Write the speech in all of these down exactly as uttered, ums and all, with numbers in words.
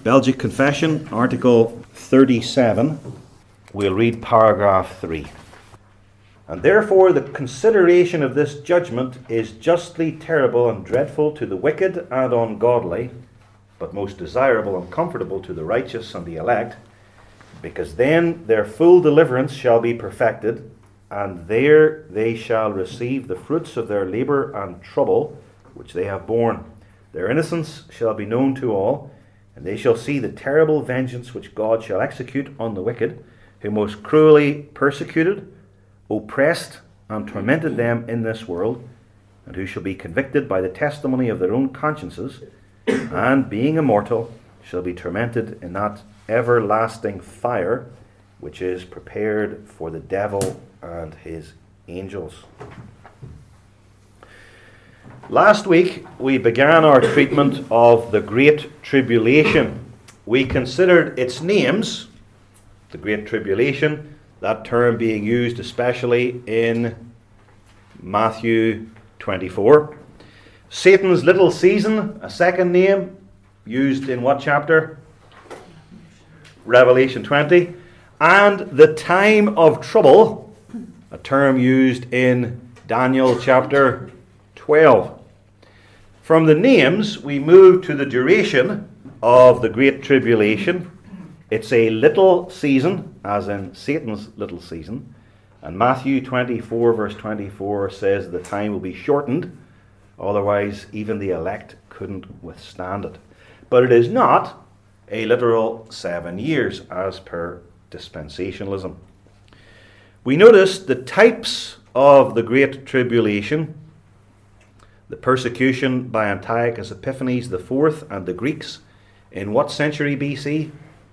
Belgic Confession, Article thirty-seven. We'll read paragraph three. And therefore the consideration of this judgment is justly terrible and dreadful to the wicked and ungodly, but most desirable and comfortable to the righteous and the elect, because then their full deliverance shall be perfected, and there they shall receive the fruits of their labour and trouble which they have borne. Their innocence shall be known to all, and they shall see the terrible vengeance which God shall execute on the wicked, who most cruelly persecuted, oppressed, and tormented them in this world, and who shall be convicted by the testimony of their own consciences, and being immortal, shall be tormented in that everlasting fire which is prepared for the devil and his angels. Last week we began our treatment of the Great Tribulation. We considered its names, the Great Tribulation, that term being used especially in Matthew twenty-four. Satan's little season, a second name, used in what chapter? Revelation twenty. And the time of trouble, a term used in Daniel chapter twelve. From the names, we move to the duration of the Great Tribulation. It's a little season, as in Satan's little season. And Matthew twenty-four, verse twenty-four says the time will be shortened, otherwise even the elect couldn't withstand it. But it is not a literal seven years, as per dispensationalism. We notice the types of the Great Tribulation: the persecution by Antiochus Epiphanes the fourth and the Greeks in what century B C?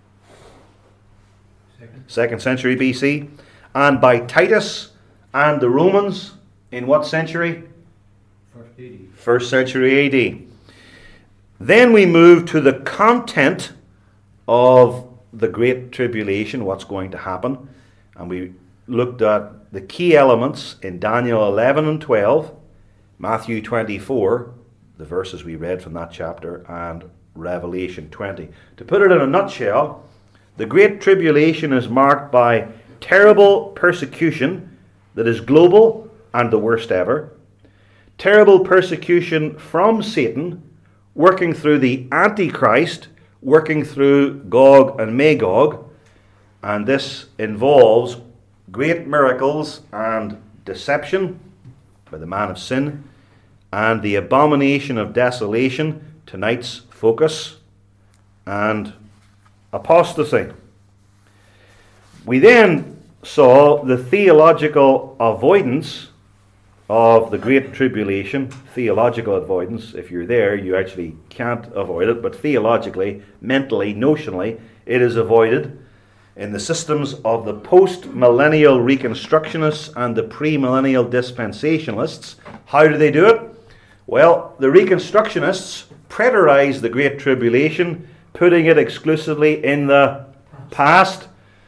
Second. Second century B C. And by Titus and the Romans in what century? First A D. First century A D. Then we move to the content of the Great Tribulation, what's going to happen. And we looked at the key elements in Daniel eleven and twelve, Matthew twenty-four, the verses we read from that chapter, and Revelation twenty. To put it in a nutshell, the Great Tribulation is marked by terrible persecution that is global and the worst ever. Terrible persecution from Satan, working through the Antichrist, working through Gog and Magog. And this involves great miracles and deception by the man of sin, and the abomination of desolation, tonight's focus, and apostasy. We then saw the theological avoidance of the Great Tribulation. Theological avoidance, if you're there, you actually can't avoid it, but theologically, mentally, notionally, it is avoided in the systems of the post-millennial Reconstructionists and the pre-millennial Dispensationalists. How do they do it? Well, the Reconstructionists preterize the Great Tribulation, putting it exclusively in the past.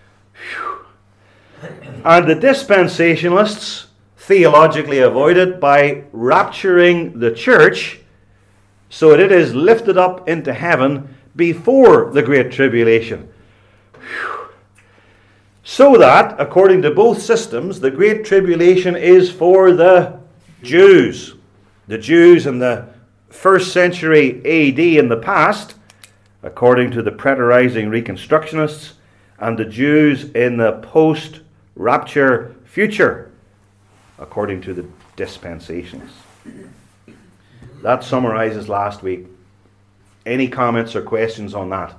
Whew. And the Dispensationalists theologically avoid it by rapturing the church so that it is lifted up into heaven before the Great Tribulation. Whew. So that, according to both systems, the Great Tribulation is for the Jews. The Jews in the first century A D in the past, according to the preterizing Reconstructionists, and the Jews in the post-rapture future, according to the Dispensationalists. That summarizes last week. Any comments or questions on that?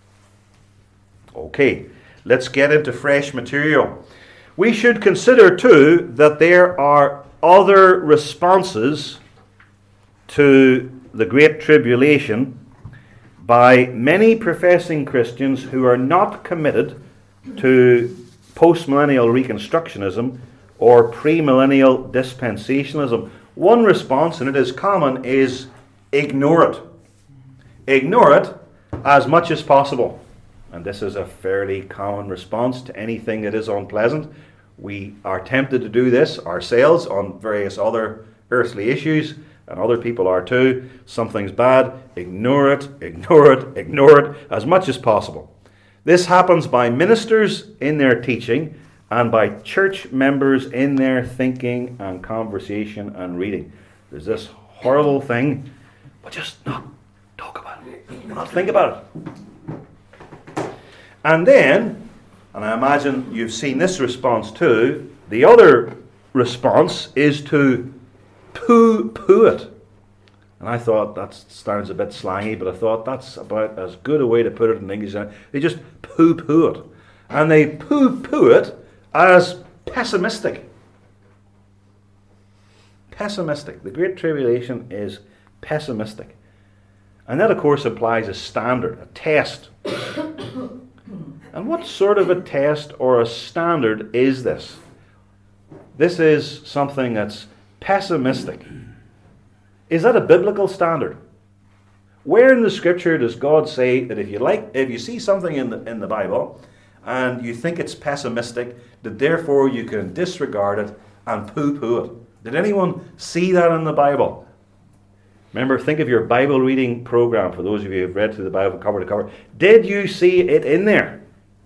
Okay, let's get into fresh material. We should consider too that there are other responses to the Great Tribulation by many professing Christians who are not committed to postmillennial Reconstructionism or premillennial dispensationalism. One response, and it is common, is ignore it. Ignore it as much as possible. And this is a fairly common response to anything that is unpleasant. We are tempted to do this ourselves on various other earthly issues, and other people are too. Something's bad, ignore it, ignore it, ignore it as much as possible. This happens by ministers in their teaching and by church members in their thinking and conversation and reading. There's this horrible thing, but just not talk about it, not think about it. And then, and I imagine you've seen this response too, the other response is to poo-poo it. And I thought that sounds a bit slangy, but I thought that's about as good a way to put it in English. They just poo-poo it. And they poo-poo it as pessimistic. Pessimistic. The Great Tribulation is pessimistic. And that, of course, implies a standard, a test. And what sort of a test or a standard is this? This is something that's pessimistic. Is that a biblical standard? Where in the Scripture does God say that if you like, if you see something in the in the Bible and you think it's pessimistic, that therefore you can disregard it and poo-poo it? Did anyone see that in the Bible? Remember, think of your Bible reading program, for those of you who have read through the Bible cover to cover. Did you see it in there?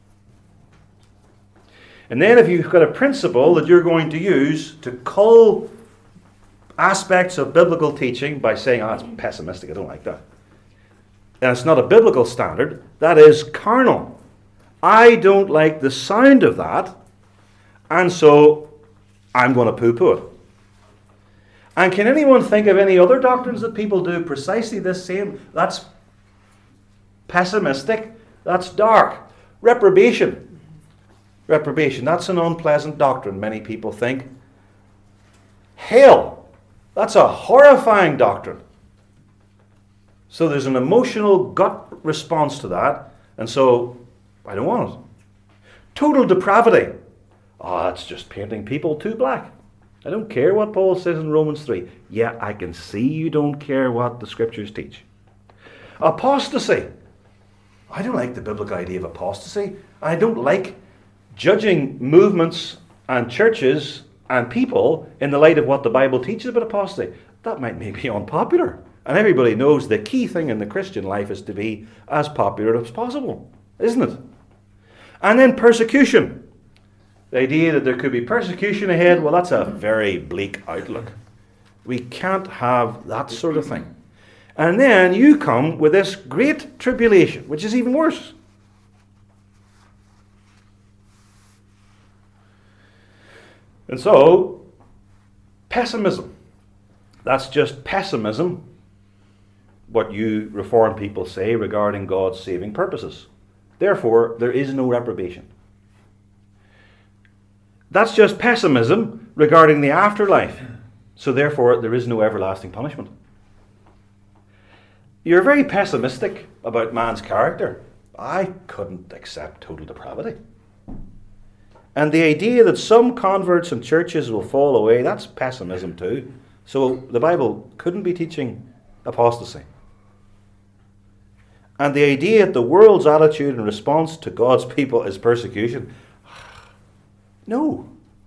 And then if you've got a principle that you're going to use to cull aspects of biblical teaching by saying, oh, it's pessimistic, I don't like that. And it's not a biblical standard, that is carnal. I don't like the sound of that, and so I'm going to poo-poo it. And can anyone think of any other doctrines that people do precisely this same? That's pessimistic, that's dark. Reprobation. Reprobation, that's an unpleasant doctrine, many people think. Hell. That's a horrifying doctrine. So there's an emotional gut response to that, and so I don't want it. Total depravity. Oh, that's just painting people too black. I don't care what Paul says in Romans three. Yeah, I can see you don't care what the Scriptures teach. Apostasy. I don't like the biblical idea of apostasy. I don't like judging movements and churches and people in the light of what the Bible teaches about apostasy. That might make me unpopular. And everybody knows the key thing in the Christian life is to be as popular as possible, isn't it? And then persecution. The idea that there could be persecution ahead, well, that's a very bleak outlook. We can't have that sort of thing. And then you come with this great tribulation, which is even worse. And so, pessimism. That's just pessimism, what you Reformed people say regarding God's saving purposes. Therefore, there is no reprobation. That's just pessimism regarding the afterlife. So therefore, there is no everlasting punishment. You're very pessimistic about man's character. I couldn't accept total depravity. And the idea that some converts and churches will fall away, that's pessimism too. So the Bible couldn't be teaching apostasy. And the idea that the world's attitude in response to God's people is persecution, no.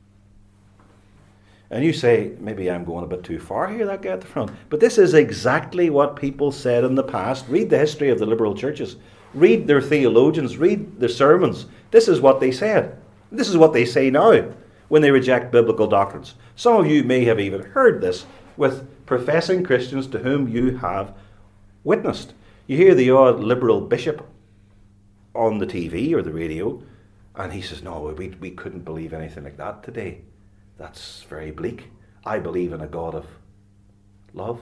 And you say, maybe I'm going a bit too far here, that guy at the front. But this is exactly what people said in the past. Read the history of the liberal churches. Read their theologians. Read their sermons. This is what they said. This is what they say now when they reject biblical doctrines. Some of you may have even heard this with professing Christians to whom you have witnessed. You hear the odd liberal bishop on the T V or the radio, and he says, no, we, we couldn't believe anything like that today. That's very bleak. I believe in a God of love.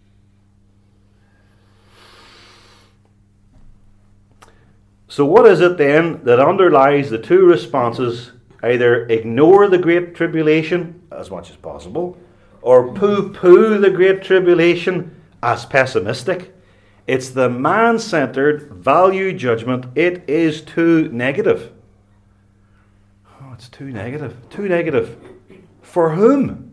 So what is it then that underlies the two responses? Either ignore the Great Tribulation as much as possible, or poo-poo the Great Tribulation as pessimistic. It's the man-centered value judgment. It is too negative. Oh, it's too negative. Too negative. For whom?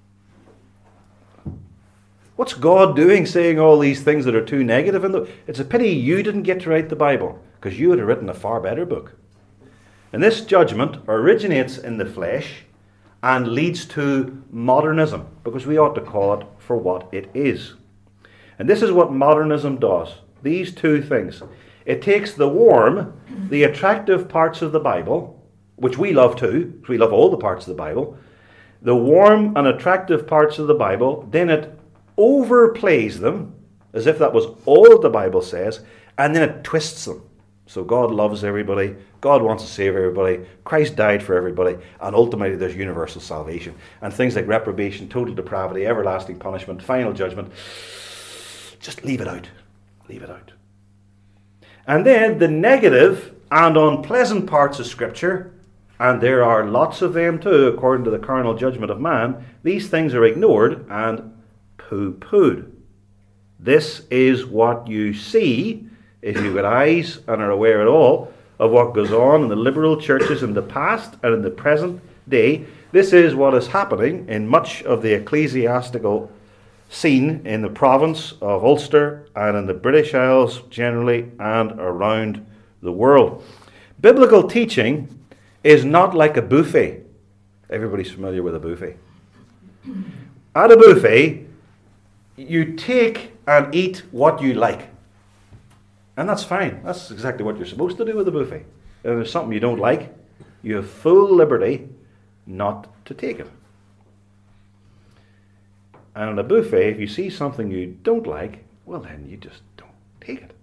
What's God doing saying all these things that are too negative? And it's a pity you didn't get to write the Bible, because you would have written a far better book. And this judgment originates in the flesh and leads to modernism, because we ought to call it for what it is. And this is what modernism does. These two things. It takes the warm, the attractive parts of the Bible, which we love too, because we love all the parts of the Bible, the warm and attractive parts of the Bible, then it overplays them, as if that was all that the Bible says, and then it twists them. So God loves everybody, God wants to save everybody, Christ died for everybody, and ultimately there's universal salvation. And things like reprobation, total depravity, everlasting punishment, final judgment, just leave it out. Leave it out. And then the negative and unpleasant parts of Scripture, and there are lots of them too, according to the carnal judgment of man, these things are ignored and poo-pooed. This is what you see if you've got eyes and are aware at all of what goes on in the liberal churches in the past and in the present day. This is what is happening in much of the ecclesiastical scene in the province of Ulster and in the British Isles generally and around the world. Biblical teaching is not like a buffet. Everybody's familiar with a buffet. At a buffet, you take and eat what you like. And that's fine. That's exactly what you're supposed to do with a buffet. If there's something you don't like, you have full liberty not to take it. And at a buffet, if you see something you don't like, well then you just don't take it.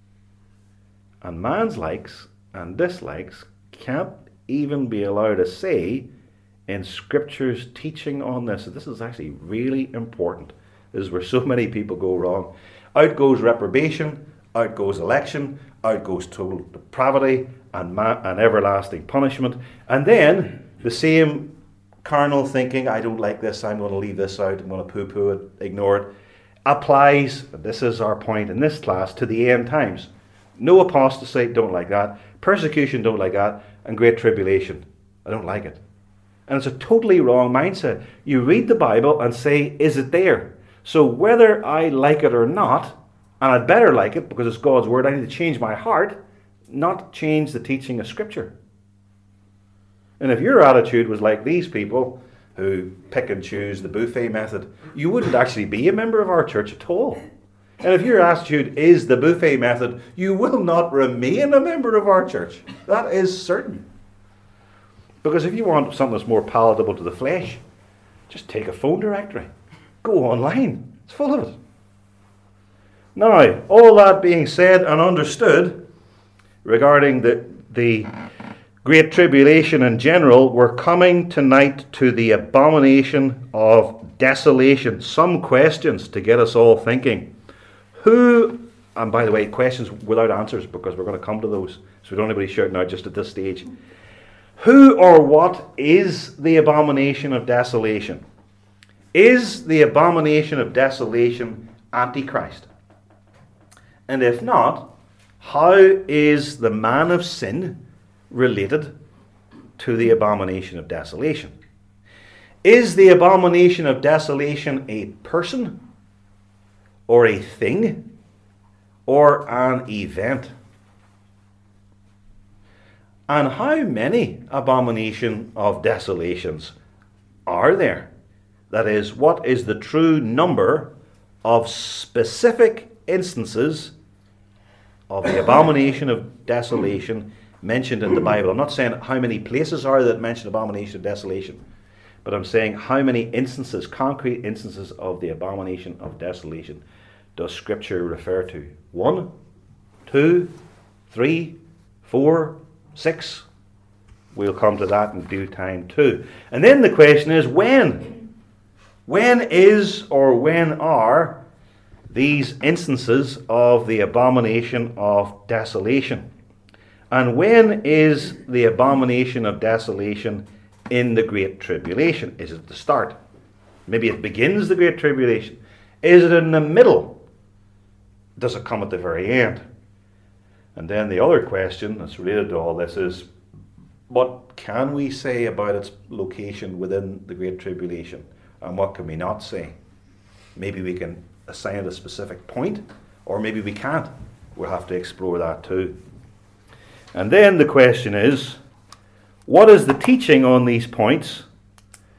And man's likes and dislikes can't even be allowed a say in Scripture's teaching on this. This is actually really important. This is where so many people go wrong. Out goes reprobation, out goes election, out goes total depravity and, ma- and everlasting punishment. And then the same carnal thinking, I don't like this, I'm going to leave this out, I'm going to poo-poo it, ignore it, applies, and this is our point in this class, to the end times. No apostasy, don't like that. Persecution, don't like that. And great tribulation, I don't like it. And it's a totally wrong mindset. You read the Bible and say, is it there? So whether I like it or not, and I'd better like it because it's God's word, I need to change my heart, not change the teaching of Scripture. And if your attitude was like these people who pick and choose the buffet method, you wouldn't actually be a member of our church at all. And if your attitude is the buffet method, you will not remain a member of our church. That is certain. Because if you want something that's more palatable to the flesh, just take a phone directory. Go online. It's full of it. Now, all that being said and understood regarding the, the Great Tribulation in general, we're coming tonight to the abomination of desolation. Some questions to get us all thinking. Who, and by the way, questions without answers, because we're going to come to those, so we don't have anybody shouting out just at this stage. Who or what is the abomination of desolation? Is the abomination of desolation Antichrist? And if not, how is the man of sin related to the abomination of desolation? Is the abomination of desolation a person, or a thing, or an event? And how many abomination of desolations are there? That is, what is the true number of specific instances of the abomination of desolation mentioned in the Bible? I'm not saying how many places are that mention abomination of desolation, but I'm saying how many instances, concrete instances of the abomination of desolation does Scripture refer to? One, two, three, four, six? We'll come to that in due time too. And then the question is, when? When is or when are these instances of the abomination of desolation? And when is the abomination of desolation in the Great Tribulation? Is it at the start? Maybe it begins the Great Tribulation. Is it in the middle? Does it come at the very end? And then the other question that's related to all this is, what can we say about its location within the Great Tribulation? And what can we not say? Maybe we can assign it a specific point, or maybe we can't. We'll have to explore that too. And then the question is, what is the teaching on these points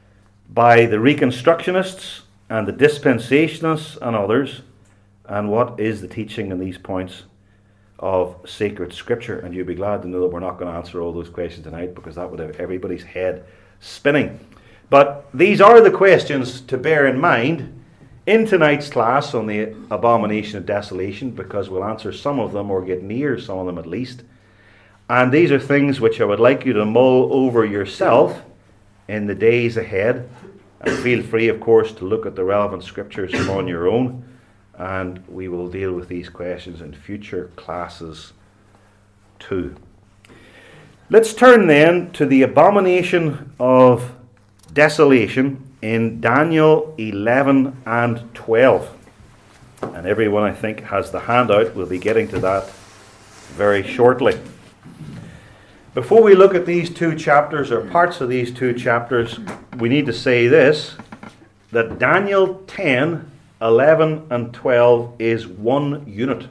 by the Reconstructionists and the Dispensationalists and others, and what is the teaching in these points of sacred Scripture? And you'll be glad to know that we're not going to answer all those questions tonight, because that would have everybody's head spinning. But these are the questions to bear in mind in tonight's class on the abomination of desolation, because we'll answer some of them, or get near some of them at least. And these are things which I would like you to mull over yourself in the days ahead. And feel free, of course, to look at the relevant scriptures on your own. And we will deal with these questions in future classes too. Let's turn then to the abomination of desolation in Daniel eleven and twelve. And everyone, I think, has the handout. We'll be getting to that very shortly. Before we look at these two chapters, or parts of these two chapters, we need to say this, that Daniel ten, eleven and twelve is one unit.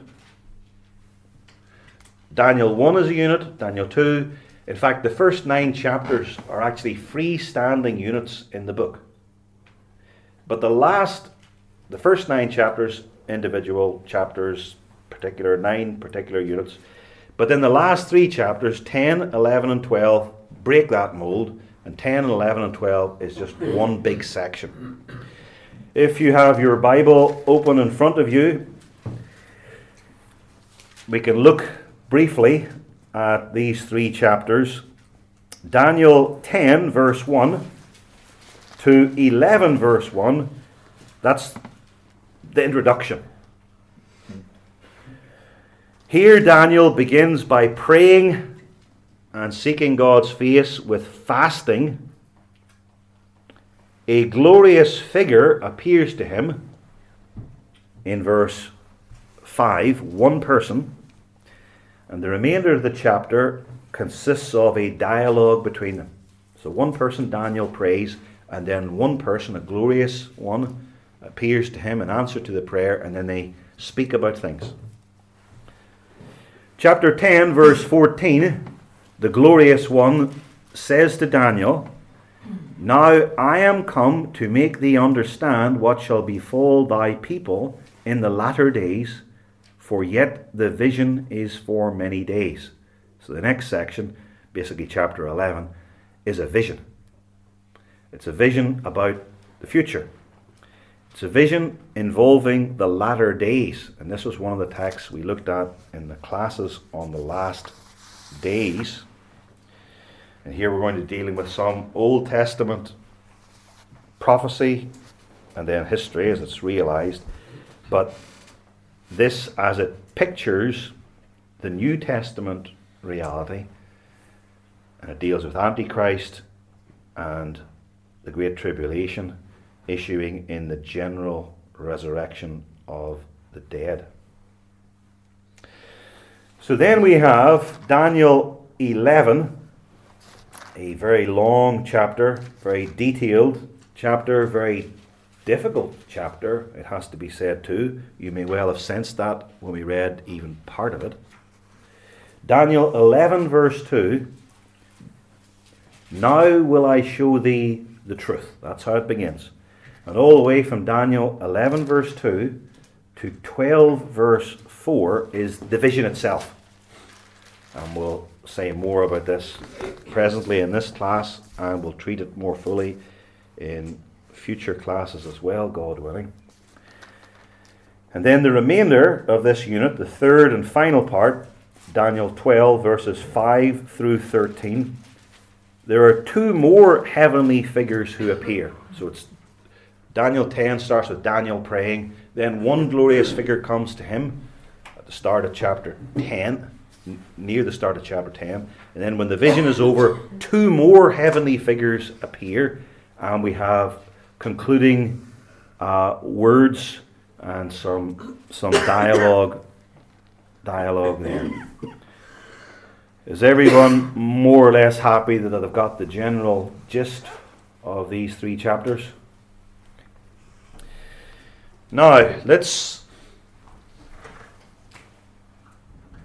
Daniel one is a unit, Daniel two. In fact, the first nine chapters are actually freestanding units in the book. But the last, the first nine chapters, individual chapters, particular, nine particular units. But then the last three chapters, ten, eleven and twelve, break that mold. And ten, eleven and twelve is just one big section. If you have your Bible open in front of you, we can look briefly at these three chapters. Daniel ten, verse one to eleven, verse one, that's the introduction. Here Daniel begins by praying and seeking God's face with fasting. A glorious figure appears to him in verse five, one person. And the remainder of the chapter consists of a dialogue between them. So one person, Daniel, prays, and then one person, a glorious one, appears to him in answer to the prayer, and then they speak about things. Chapter ten, verse fourteen, the glorious one says to Daniel, "Now I am come to make thee understand what shall befall thy people in the latter days, for yet the vision is for many days." So the next section, basically chapter eleven, is a vision. It's a vision about the future. It's a vision involving the latter days. And this was one of the texts we looked at in the classes on the last days. And here we're going to be dealing with some Old Testament prophecy and then history as it's realized. But this, as it pictures the New Testament reality, and it deals with Antichrist and the Great Tribulation issuing in the general resurrection of the dead. So then we have Daniel eleven, a very long chapter, very detailed chapter, very difficult chapter, it has to be said too. You may well have sensed that when we read even part of it. Daniel eleven, verse two, "Now will I show thee the truth." That's how it begins. And all the way from Daniel eleven, verse two to twelve, verse four is the vision itself. And we'll say more about this presently in this class, and we'll treat it more fully in future classes as well, God willing. And then the remainder of this unit, the third and final part, Daniel twelve, verses five through thirteen, there are two more heavenly figures who appear. So it's Daniel ten starts with Daniel praying, then one glorious figure comes to him at the start of chapter ten, n- near the start of chapter ten, and then when the vision is over, two more heavenly figures appear, and we have concluding uh, words and some some dialogue dialogue there. Is everyone more or less happy that I've got the general gist of these three chapters? Now, let's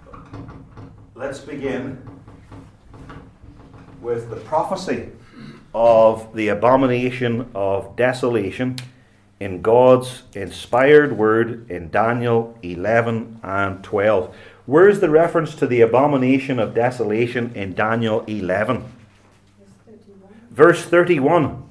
let's begin with the prophecy of the abomination of desolation in God's inspired word in Daniel eleven and twelve. Where's the reference to the abomination of desolation in Daniel eleven? Verse thirty-one.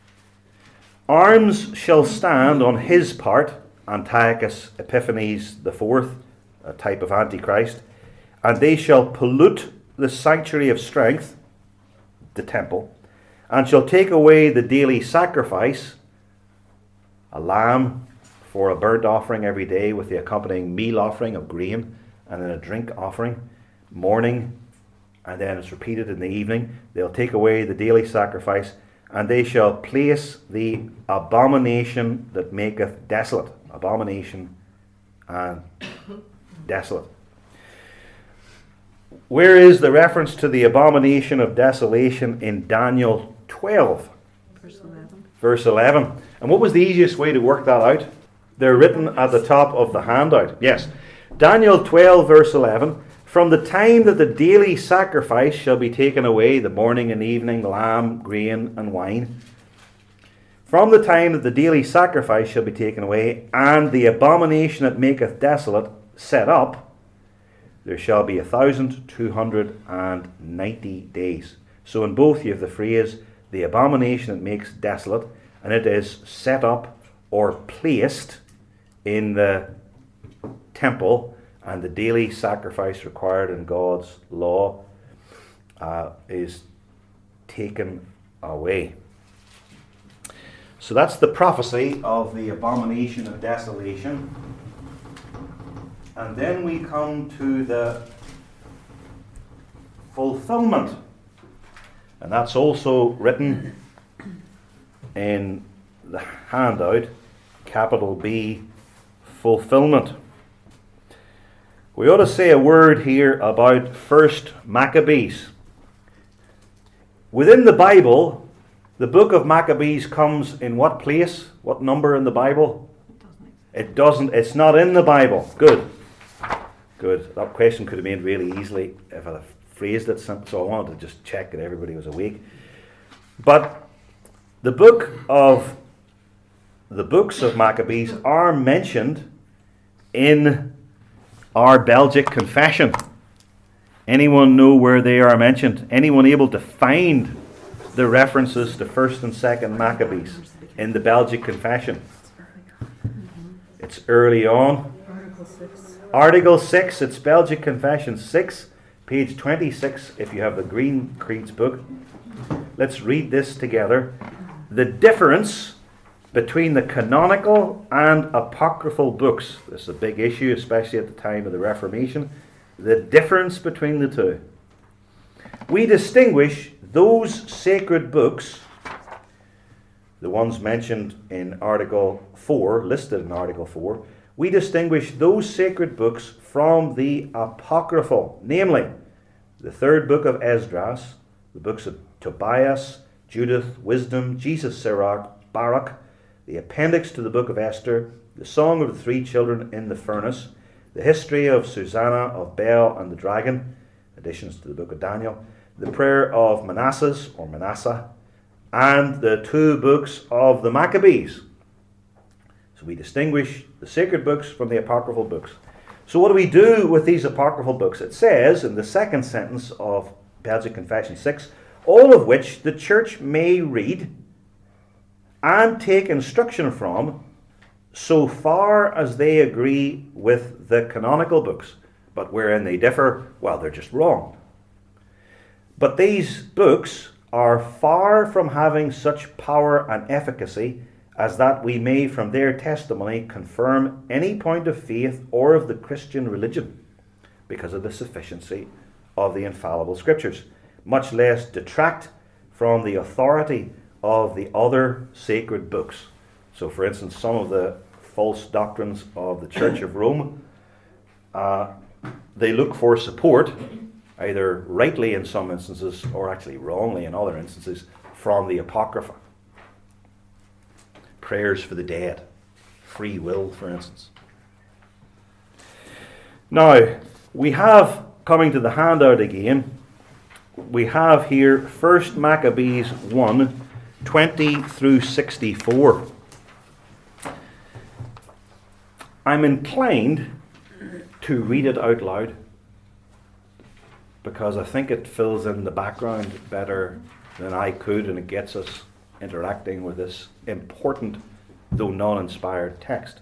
Arms shall stand on his part, Antiochus Epiphanes the fourth, a type of Antichrist, and they shall pollute the sanctuary of strength, the temple, and shall take away the daily sacrifice, a lamb for a burnt offering every day with the accompanying meal offering of grain, and then a drink offering, morning, and then it's repeated in the evening. They'll take away the daily sacrifice, and they shall place the abomination that maketh desolate. Abomination and desolate. Where is the reference to the abomination of desolation in Daniel twelve? Verse eleven. Verse eleven. And what was the easiest way to work that out? They're written at the top of the handout. Yes. Daniel twelve, verse eleven. From the time that the daily sacrifice shall be taken away, the morning and evening, lamb, grain, and wine. From the time that the daily sacrifice shall be taken away, and the abomination that maketh desolate set up, there shall be a thousand two hundred and ninety days. So in both you have the phrase, the abomination that makes desolate, and it is set up or placed in the temple, and the daily sacrifice required in God's law uh, is taken away. So that's the prophecy of the abomination of desolation. And then we come to the fulfillment. And that's also written in the handout, capital B, fulfillment. We ought to say a word here about First Maccabees. Within the Bible, the book of Maccabees comes in what place? What number in the Bible? It doesn't. It's not in the Bible. Good. Good. That question could have been made really easily if I phrased it, so I wanted to just check that everybody was awake. But the book of the books of Maccabees are mentioned in our Belgic Confession. Anyone know where they are mentioned? Anyone able to find the references to First and Second Maccabees in the Belgic Confession? It's early on. Article six. Article six, it's Belgic Confession six, page twenty-six, if you have the Green Creeds book. Let's read this together. The difference between the canonical and apocryphal books. This is a big issue, especially at the time of the Reformation. The difference between the two. We distinguish those sacred books, the ones mentioned in Article four, listed in Article four, we distinguish those sacred books from the apocryphal, namely the third book of Esdras, the books of Tobias, Judith, Wisdom, Jesus, Sirach, Baruch, the appendix to the book of Esther, the song of the three children in the furnace, the history of Susanna, of Bel and the dragon, additions to the book of Daniel, the prayer of Manasseh or Manasseh, and the two books of the Maccabees. So we distinguish the sacred books from the apocryphal books. So what do we do with these apocryphal books? It says in the second sentence of Belgic Confession six, all of which the church may read and take instruction from, so far as they agree with the canonical books. But wherein they differ, well, they're just wrong. But these books are far from having such power and efficacy as that we may from their testimony confirm any point of faith or of the Christian religion, because of the sufficiency of the infallible scriptures, much less detract from the authority of the other sacred books. So, for instance, some of the false doctrines of the Church of Rome, uh, they look for support, either rightly in some instances or actually wrongly in other instances, from the Apocrypha. Prayers for the dead, free will, for instance. Now, we have, coming to the handout again, we have here First Maccabees one, twenty through sixty-four. I'm inclined to read it out loud because I think it fills in the background better than I could, and it gets us interacting with this important, though non-inspired text.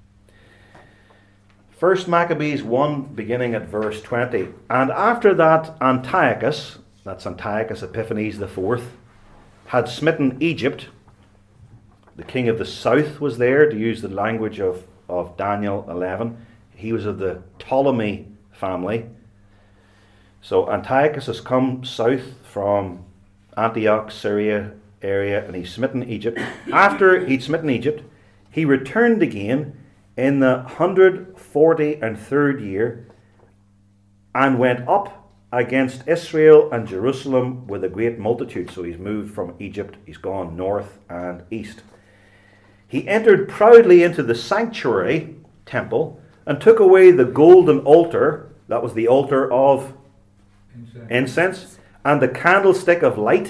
First Maccabees one, beginning at verse twenty. And after that Antiochus, that's Antiochus Epiphanes the fourth, had smitten Egypt, the king of the south was there, to use the language of, of Daniel eleven. He was of the Ptolemy family. So Antiochus has come south from Antioch, Syria area, and he's smitten Egypt. After he'd smitten Egypt, he returned again in the one hundred forty and third year, and went up against Israel and Jerusalem with a great multitude. So he's moved from Egypt, he's gone north and east. He entered proudly into the sanctuary temple and took away the golden altar, that was the altar of incense, incense and the candlestick of light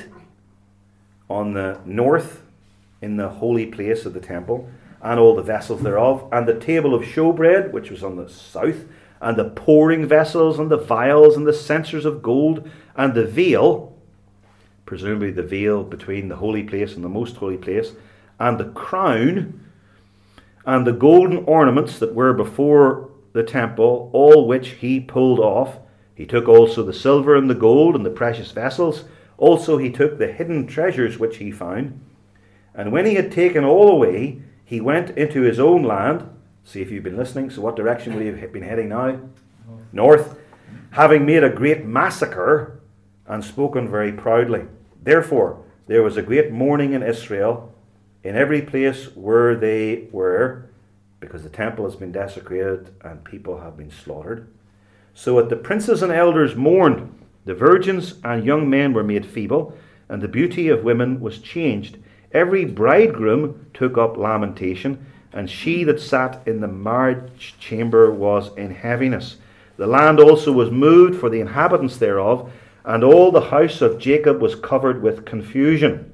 on the north in the holy place of the temple, and all the vessels thereof, and the table of showbread, which was on the south, and the pouring vessels, and the vials, and the censers of gold, and the veil, presumably the veil between the holy place and the most holy place, and the crown, and the golden ornaments that were before the temple, all which he pulled off. He took also the silver and the gold and the precious vessels. Also he took the hidden treasures which he found. And when he had taken all away, he went into his own land. See if you've been listening. So what direction will you have been heading now? North. North. Having made a great massacre and spoken very proudly. Therefore, there was a great mourning in Israel, in every place where they were, because the temple has been desecrated and people have been slaughtered. So that the princes and elders mourned, the virgins and young men were made feeble, and the beauty of women was changed. Every bridegroom took up lamentation, and she that sat in the marriage chamber was in heaviness. The land also was moved for the inhabitants thereof, and all the house of Jacob was covered with confusion.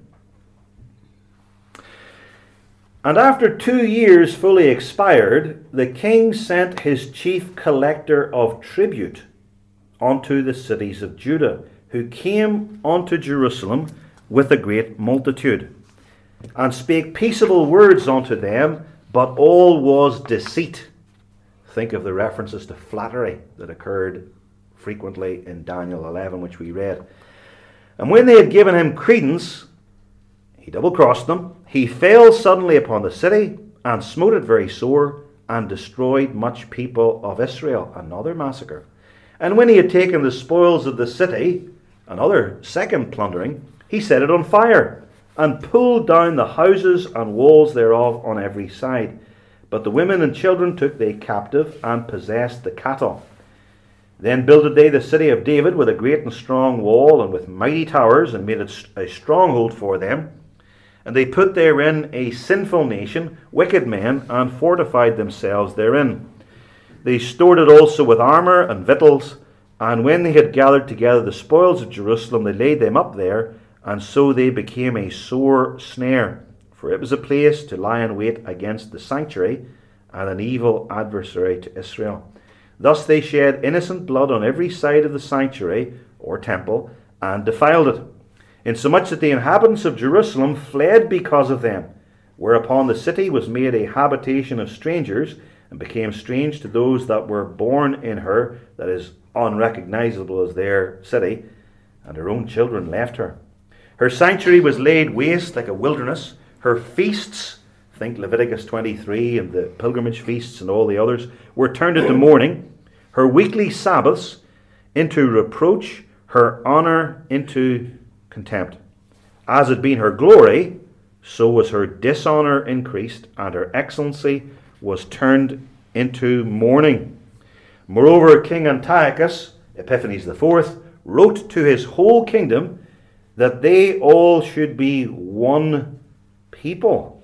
And after two years fully expired, the king sent his chief collector of tribute unto the cities of Judah, who came unto Jerusalem with a great multitude, and spake peaceable words unto them, but all was deceit. Think of the references to flattery that occurred frequently in Daniel eleven, which we read. And when they had given him credence, he double-crossed them. He fell suddenly upon the city, and smote it very sore, and destroyed much people of Israel. Another massacre. And when he had taken the spoils of the city, another second plundering, he set it on fire, and pulled down the houses and walls thereof on every side. But the women and children took they captive, and possessed the cattle. Then builded they the city of David with a great and strong wall, and with mighty towers, and made it a stronghold for them. And they put therein a sinful nation, wicked men, and fortified themselves therein. They stored it also with armour and victuals, and when they had gathered together the spoils of Jerusalem, they laid them up there, and so they became a sore snare. For it was a place to lie in wait against the sanctuary, and an evil adversary to Israel. Thus they shed innocent blood on every side of the sanctuary, or temple, and defiled it, insomuch that the inhabitants of Jerusalem fled because of them. Whereupon the city was made a habitation of strangers, and became strange to those that were born in her, that is, unrecognizable as their city, and her own children left her. Her sanctuary was laid waste like a wilderness. Her feasts, think Leviticus twenty-three and the pilgrimage feasts and all the others, were turned into mourning. Her weekly Sabbaths into reproach, her honour into contempt. As had been her glory, so was her dishonour increased, and her excellency was turned into mourning. Moreover, King Antiochus, Epiphanes the fourth, wrote to his whole kingdom that they all should be one people,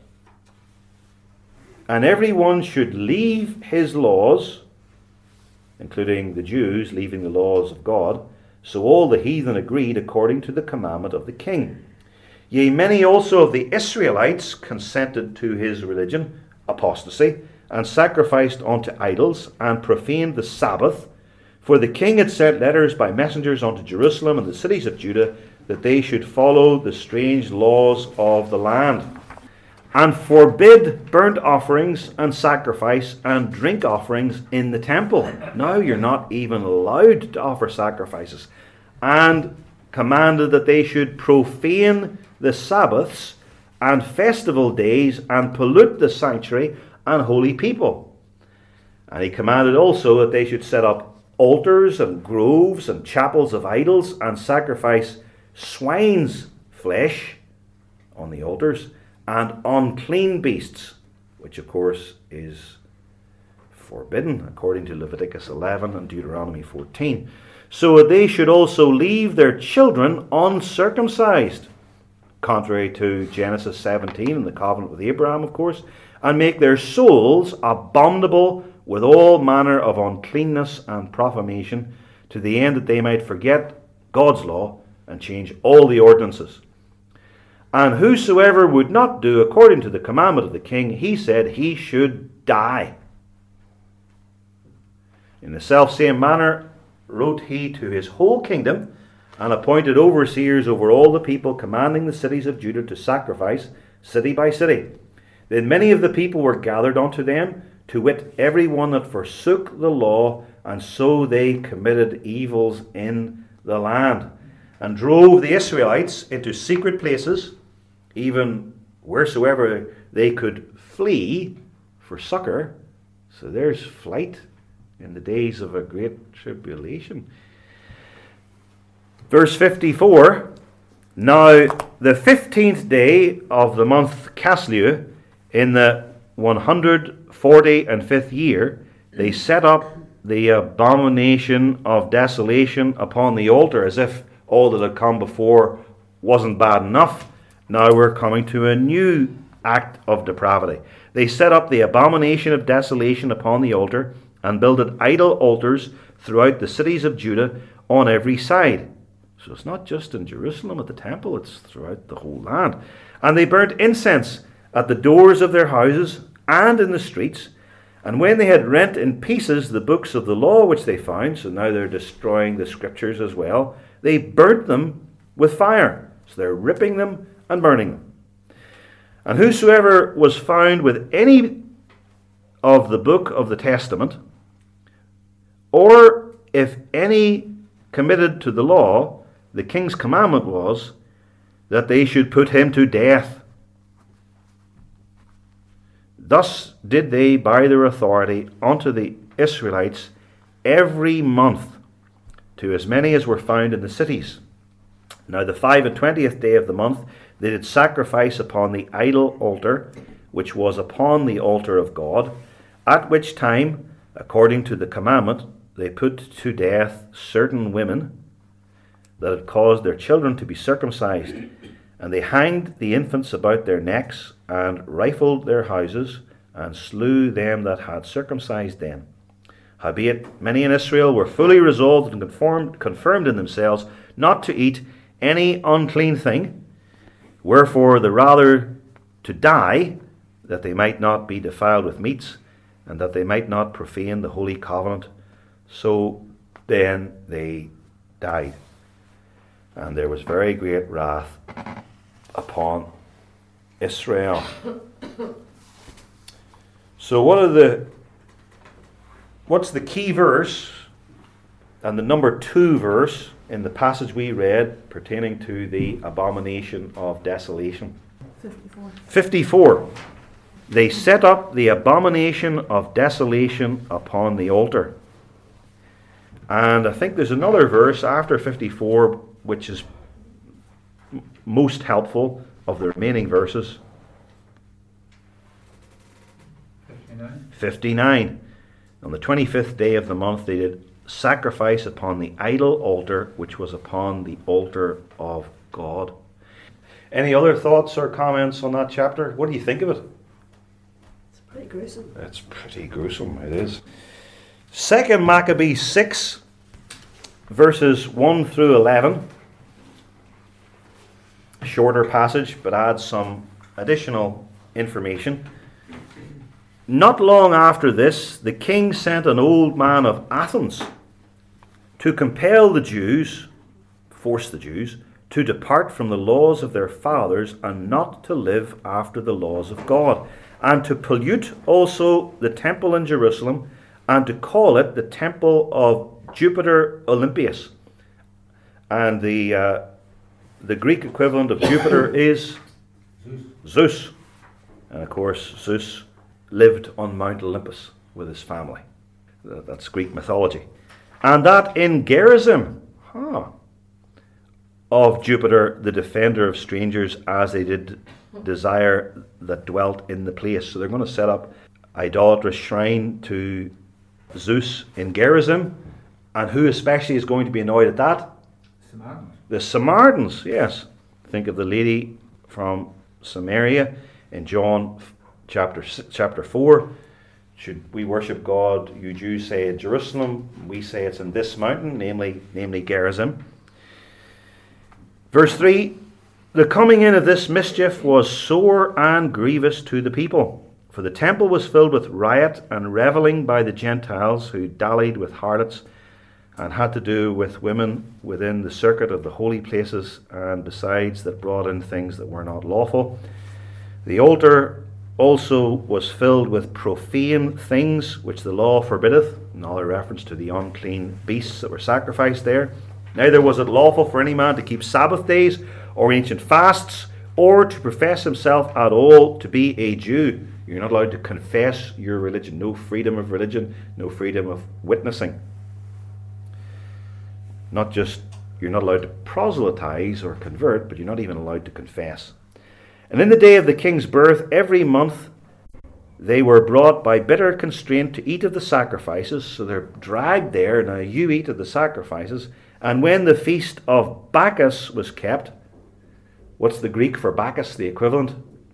and every one should leave his laws, including the Jews leaving the laws of God, So all the heathen agreed according to the commandment of the king. Yea, many also of the Israelites consented to his religion, apostasy, and sacrificed unto idols, and profaned the Sabbath. For the king had sent letters by messengers unto Jerusalem and the cities of Judah, that they should follow the strange laws of the land, and forbid burnt offerings and sacrifice and drink offerings in the temple. Now you're not even allowed to offer sacrifices. And commanded that they should profane the Sabbaths and festival days and pollute the sanctuary and holy people. And he commanded also that they should set up altars and groves and chapels of idols and sacrifice swine's flesh on the altars and unclean beasts, which of course is forbidden according to Leviticus eleven and Deuteronomy fourteen. So that they should also leave their children uncircumcised, contrary to Genesis seventeen and the covenant with Abraham, of course, and make their souls abominable with all manner of uncleanness and profanation, to the end that they might forget God's law and change all the ordinances. And whosoever would not do according to the commandment of the king, he said he should die. In the selfsame manner wrote he to his whole kingdom, and appointed overseers over all the people, commanding the cities of Judah to sacrifice city by city. Then many of the people were gathered unto them, to wit, every one that forsook the law, and so they committed evils in the land, and drove the Israelites into secret places, even wheresoever they could flee for succor. So there's flight in the days of a great tribulation. Verse fifty-four, now the fifteenth day of the month Casliu, in the one hundred forty and fifth year, they set up the abomination of desolation upon the altar, as if all that had come before wasn't bad enough. Now we're coming to a new act of depravity. They set up the abomination of desolation upon the altar, and builded idol altars throughout the cities of Judah on every side. So it's not just in Jerusalem at the temple, it's throughout the whole land. And they burnt incense at the doors of their houses and in the streets. And when they had rent in pieces the books of the law which they found, so now they're destroying the scriptures as well, they burnt them with fire. So they're ripping them and burning them. And whosoever was found with any of the book of the testament, or if any committed to the law, the king's commandment was that they should put him to death. Thus did they by their authority unto the Israelites every month, to as many as were found in the cities. Now the five and twentieth day of the month they did sacrifice upon the idol altar, which was upon the altar of God, at which time, according to the commandment, they put to death certain women that had caused their children to be circumcised, and they hanged the infants about their necks, and rifled their houses, and slew them that had circumcised them. Howbeit, many in Israel were fully resolved and conformed, confirmed in themselves not to eat any unclean thing, wherefore the rather to die, that they might not be defiled with meats, and that they might not profane the holy covenant. So then they died. And there was very great wrath upon Israel. So what are the what's the key verse and the number two verse in the passage we read pertaining to the abomination of desolation? fifty-four. fifty-four. They set up the abomination of desolation upon the altar. And I think there's another verse after fifty-four which is m- most helpful of the remaining verses. fifty-nine. fifty-nine. On the twenty-fifth day of the month they did sacrifice upon the idol altar, which was upon the altar of God. Any other thoughts or comments on that chapter? What do you think of it? It's pretty gruesome. It's pretty gruesome, it is. Second Maccabees six verses one through eleven. Shorter passage, but adds some additional information. Not long after this, the king sent an old man of Athens to compel the Jews, force the Jews, to depart from the laws of their fathers and not to live after the laws of God, and to pollute also the temple in Jerusalem, and to call it the temple of Jupiter Olympius. And the uh, the Greek equivalent of Jupiter is Zeus. Zeus. And of course, Zeus lived on Mount Olympus with his family. That's Greek mythology. And that in Gerizim, huh, of Jupiter, the defender of strangers, as they did desire that dwelt in the place. So they're going to set up idolatrous shrine to Zeus in Gerizim. And who especially is going to be annoyed at that? Samaritans. The Samaritans, yes. Think of the lady from Samaria in John chapter chapter four. Should we worship God, you Jews say in Jerusalem, we say it's in this mountain, namely, namely Gerizim. Verse three, the coming in of this mischief was sore and grievous to the people, for the temple was filled with riot and revelling by the Gentiles who dallied with harlots and had to do with women within the circuit of the holy places, and besides that brought in things that were not lawful. The altar also was filled with profane things which the law forbiddeth, another reference to the unclean beasts that were sacrificed there. Neither was it lawful for any man to keep Sabbath days or ancient fasts, or to profess himself at all to be a Jew. You're not allowed to confess your religion. No freedom of religion, no freedom of witnessing. Not just, you're not allowed to proselytize or convert, but you're not even allowed to confess. And in the day of the king's birth, every month they were brought by bitter constraint to eat of the sacrifices. So they're dragged there. Now you eat of the sacrifices. And when the feast of Bacchus was kept, what's the Greek for Bacchus, the equivalent?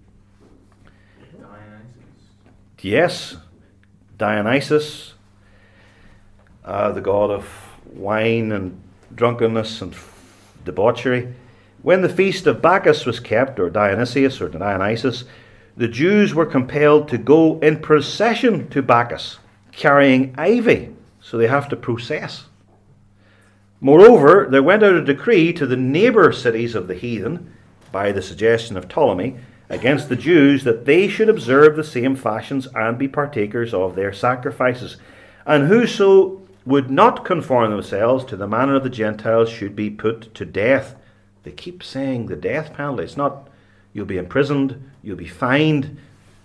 Dionysus. Yes, Dionysus, uh, the god of wine and drunkenness and debauchery. When the feast of Bacchus was kept, or Dionysius or Dionysus, the Jews were compelled to go in procession to Bacchus, carrying ivy, so they have to process. Moreover, there went out a decree to the neighbour cities of the heathen, by the suggestion of Ptolemy, against the Jews, that they should observe the same fashions and be partakers of their sacrifices. And whoso would not conform themselves to the manner of the Gentiles should be put to death. They keep saying the death penalty. It's not you'll be imprisoned, you'll be fined.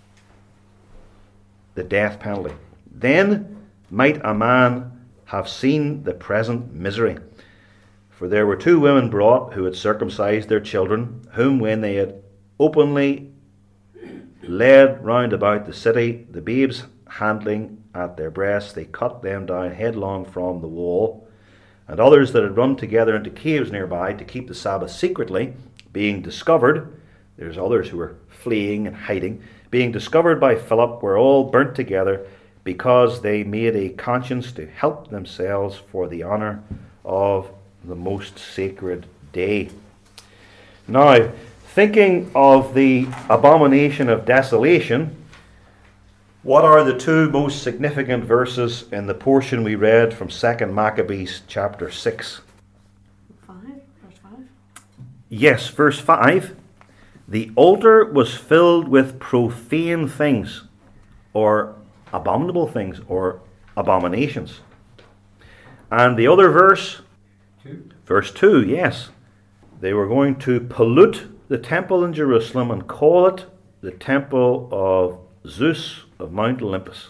The death penalty. Then might a man have seen the present misery. For there were two women brought who had circumcised their children, whom when they had openly led round about the city, the babes handling at their breasts, they cut them down headlong from the wall. And others that had run together into caves nearby to keep the Sabbath secretly, being discovered, there's others who were fleeing and hiding, being discovered by Philip, were all burnt together, because they made a conscience to help themselves for the honour of the most sacred day. Now, thinking of the abomination of desolation, what are the two most significant verses in the portion we read from Second Maccabees chapter six? Five, verse five. Yes, verse five. The altar was filled with profane things, or abominable things, or abominations. And the other verse, Two. verse two, yes. They were going to pollute the temple in Jerusalem and call it the temple of Zeus of Mount Olympus.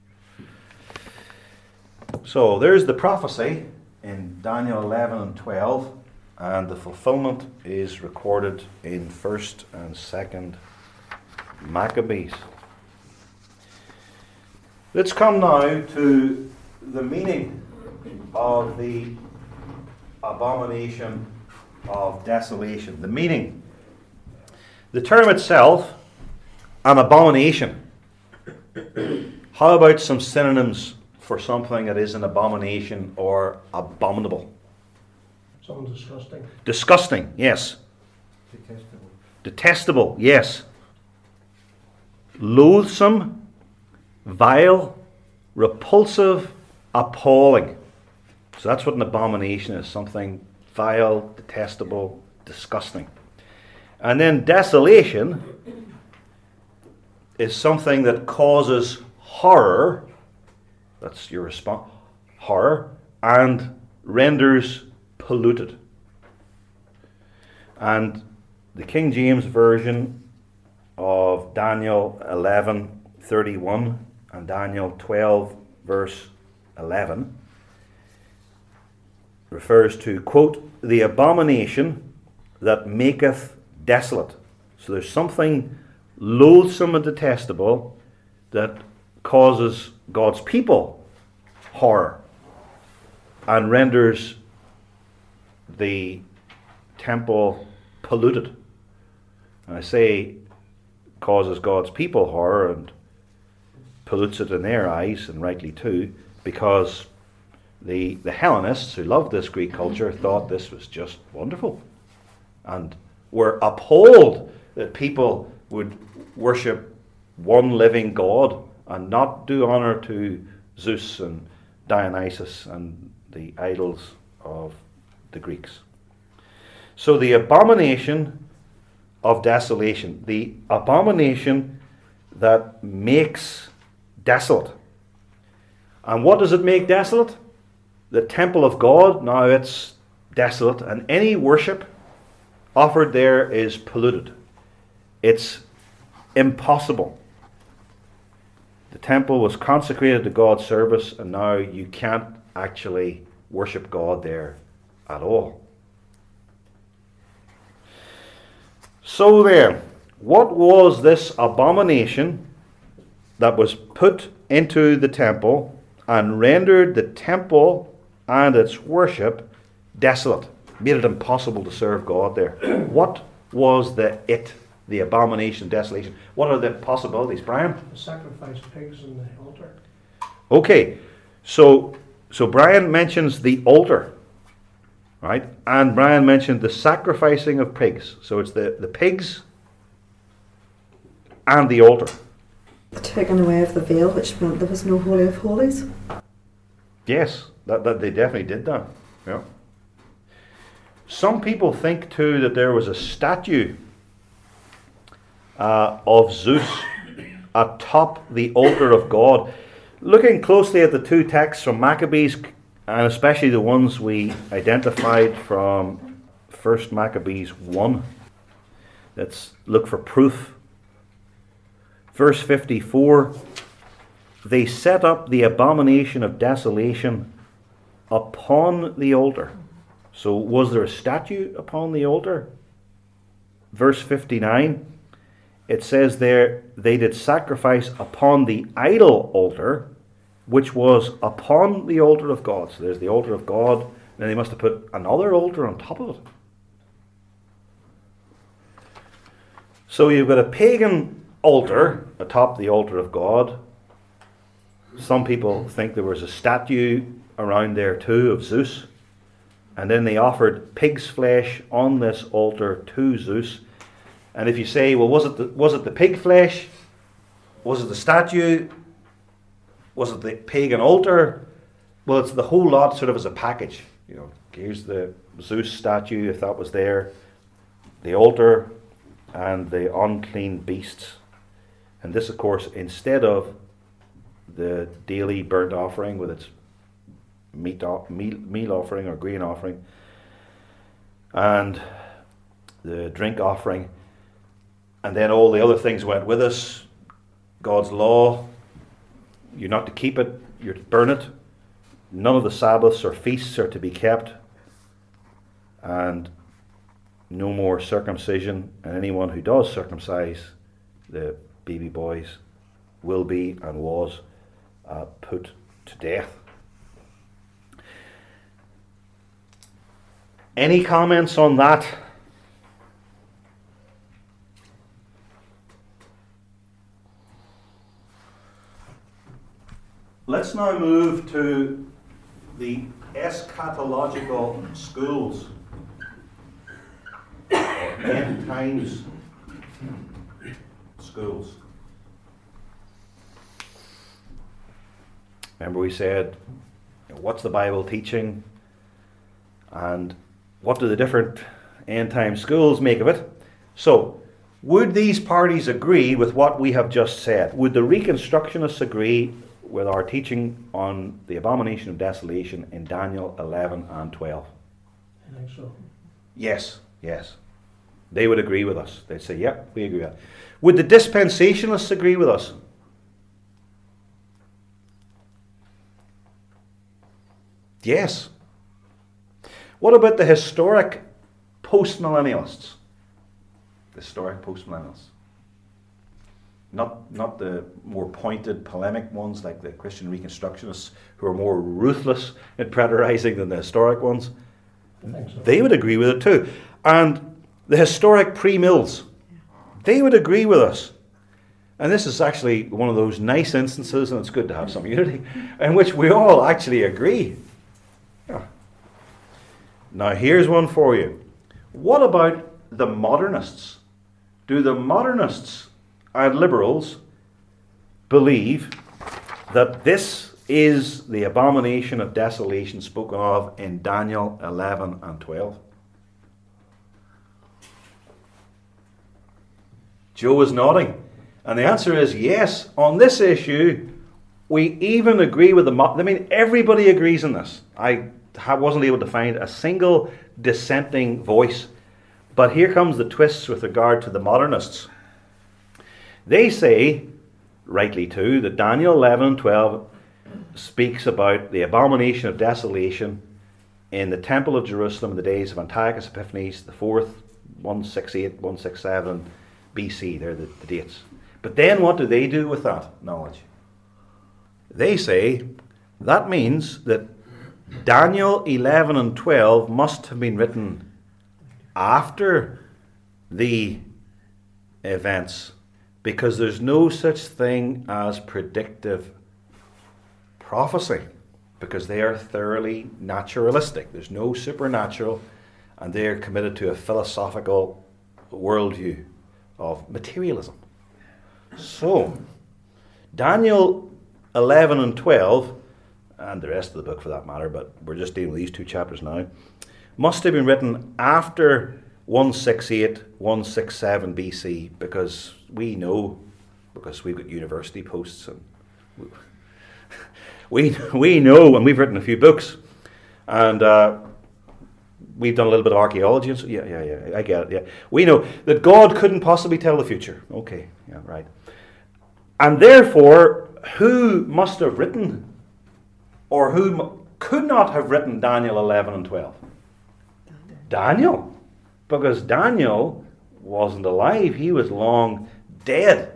So there's the prophecy in Daniel eleven and twelve, and the fulfillment is recorded in First and Second Maccabees. Let's come now to the meaning of the abomination of desolation. The meaning. The term itself, an abomination. How about some synonyms for something that is an abomination or abominable? Something disgusting. Disgusting, yes. Detestable. Detestable, yes. Loathsome, vile, repulsive, appalling. So that's what an abomination is, something vile, detestable, disgusting. And then desolation is something that causes horror, that's your response, horror, and renders polluted. And the King James Version of Daniel eleven thirty-one and Daniel twelve verse eleven refers to, quote, the abomination that maketh desolate. So there's something loathsome and detestable that causes God's people horror and renders the temple polluted. And I say causes God's people horror and pollutes it in their eyes, and rightly too, because the, the Hellenists who loved this Greek culture thought this was just wonderful and were appalled that people would worship one living God and not do honour to Zeus and Dionysus and the idols of the Greeks. So the abomination of desolation, the abomination that makes desolate. And what does it make desolate? The temple of God, now it's desolate, and any worship offered there is polluted. It's impossible. The temple was consecrated to God's service, and now you can't actually worship God there at all. So then, what was this abomination that was put into the temple and rendered the temple and its worship desolate, made it impossible to serve God there? What was the it, the abomination, desolation? What are the possibilities, Brian? The sacrificed pigs in the altar. Okay, so so Brian mentions the altar, right? And Brian mentioned the sacrificing of pigs. So it's the, the pigs and the altar. The taking away of the veil, which meant there was no Holy of Holies. Yes, that, that they definitely did that. Yeah. Some people think too that there was a statue uh, of Zeus atop the altar of God. Looking closely at the two texts from Maccabees, and especially the ones we identified from First Maccabees one, let's look for proof. Verse fifty-four, they set up the abomination of desolation upon the altar. So was there a statue upon the altar? Verse fifty-nine, it says there, they did sacrifice upon the idol altar, which was upon the altar of God. So there's the altar of God, and then they must have put another altar on top of it. So you've got a pagan altar atop the altar of God. Some people think there was a statue around there too of Zeus. And then they offered pig's flesh on this altar to Zeus. And if you say, well, was it the, was it the pig flesh? Was it the statue? Was it the pagan altar? Well, it's the whole lot sort of as a package. You know, here's the Zeus statue, if that was there, the altar, and the unclean beasts. And this, of course, instead of the daily burnt offering with its meat meal, meal offering or grain offering, and the drink offering, and then all the other things went with us. God's law, you're not to keep it, you're to burn it. None of the Sabbaths or feasts are to be kept, and no more circumcision, and anyone who does circumcise the baby boys will be and was uh, put to death. Any comments on that? Let's now move to the eschatological schools, or end times schools. Remember we said, what's the Bible teaching? And what do the different end time schools make of it? So, would these parties agree with what we have just said? Would the Reconstructionists agree with our teaching on the abomination of desolation in Daniel eleven and twelve? I think so. Yes, yes. They would agree with us. They'd say, yep, we agree with that. Would the dispensationalists agree with us? Yes. What about the historic postmillennialists? The historic postmillennialists. Not, not the more pointed, polemic ones like the Christian Reconstructionists who are more ruthless in preterizing than the historic ones. I think so. They would agree with it too. And the historic pre-mills, they would agree with us. And this is actually one of those nice instances, and it's good to have some unity, in which we all actually agree. Yeah. Now here's one for you. What about the modernists? Do the modernists and liberals believe that this is the abomination of desolation spoken of in Daniel eleven and twelve? Joe is nodding. And the answer is yes. On this issue, we even agree with the... Mo- I mean, everybody agrees on this. I ha- wasn't able to find a single dissenting voice. But here comes the twists with regard to the modernists. They say, rightly too, that Daniel eleven and twelve speaks about the abomination of desolation in the temple of Jerusalem in the days of Antiochus Epiphanes the fourth, one sixty-eight, one sixty-seven B C. They're the, the dates. But then what do they do with that knowledge? They say that means that Daniel eleven and twelve must have been written after the events, because there's no such thing as predictive prophecy, because they are thoroughly naturalistic. There's no supernatural, and they are committed to a philosophical worldview of materialism. So, Daniel eleven and twelve, and the rest of the book for that matter, but we're just dealing with these two chapters now, must have been written after one sixty-eight, one sixty-seven B C, because we know, because we've got university posts, and we, we know, and we've written a few books, and uh, we've done a little bit of archaeology, and so, yeah, yeah, yeah, I get it, yeah. We know that God couldn't possibly tell the future. Okay, yeah, right. And therefore, who must have written, or who m- could not have written Daniel eleven and twelve? Daniel. Because Daniel wasn't alive. He was long dead.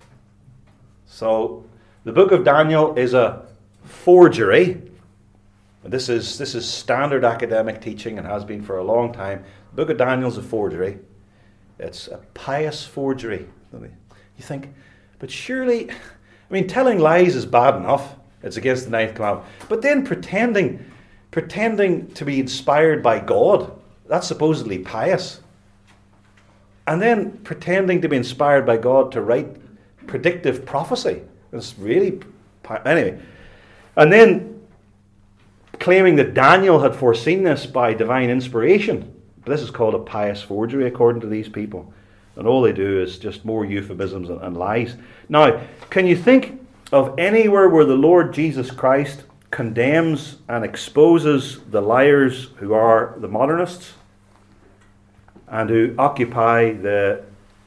So, the book of Daniel is a forgery. This is, this is standard academic teaching and has been for a long time. The book of Daniel is a forgery. It's a pious forgery. You think, but surely, I mean, telling lies is bad enough. It's against the ninth commandment. But then pretending, pretending to be inspired by God, that's supposedly pious. And then pretending to be inspired by God to write predictive prophecy, it's really, pi- anyway. And then claiming that Daniel had foreseen this by divine inspiration. But this is called a pious forgery according to these people. And all they do is just more euphemisms and, and lies. Now, can you think of anywhere where the Lord Jesus Christ condemns and exposes the liars who are the modernists and who occupy the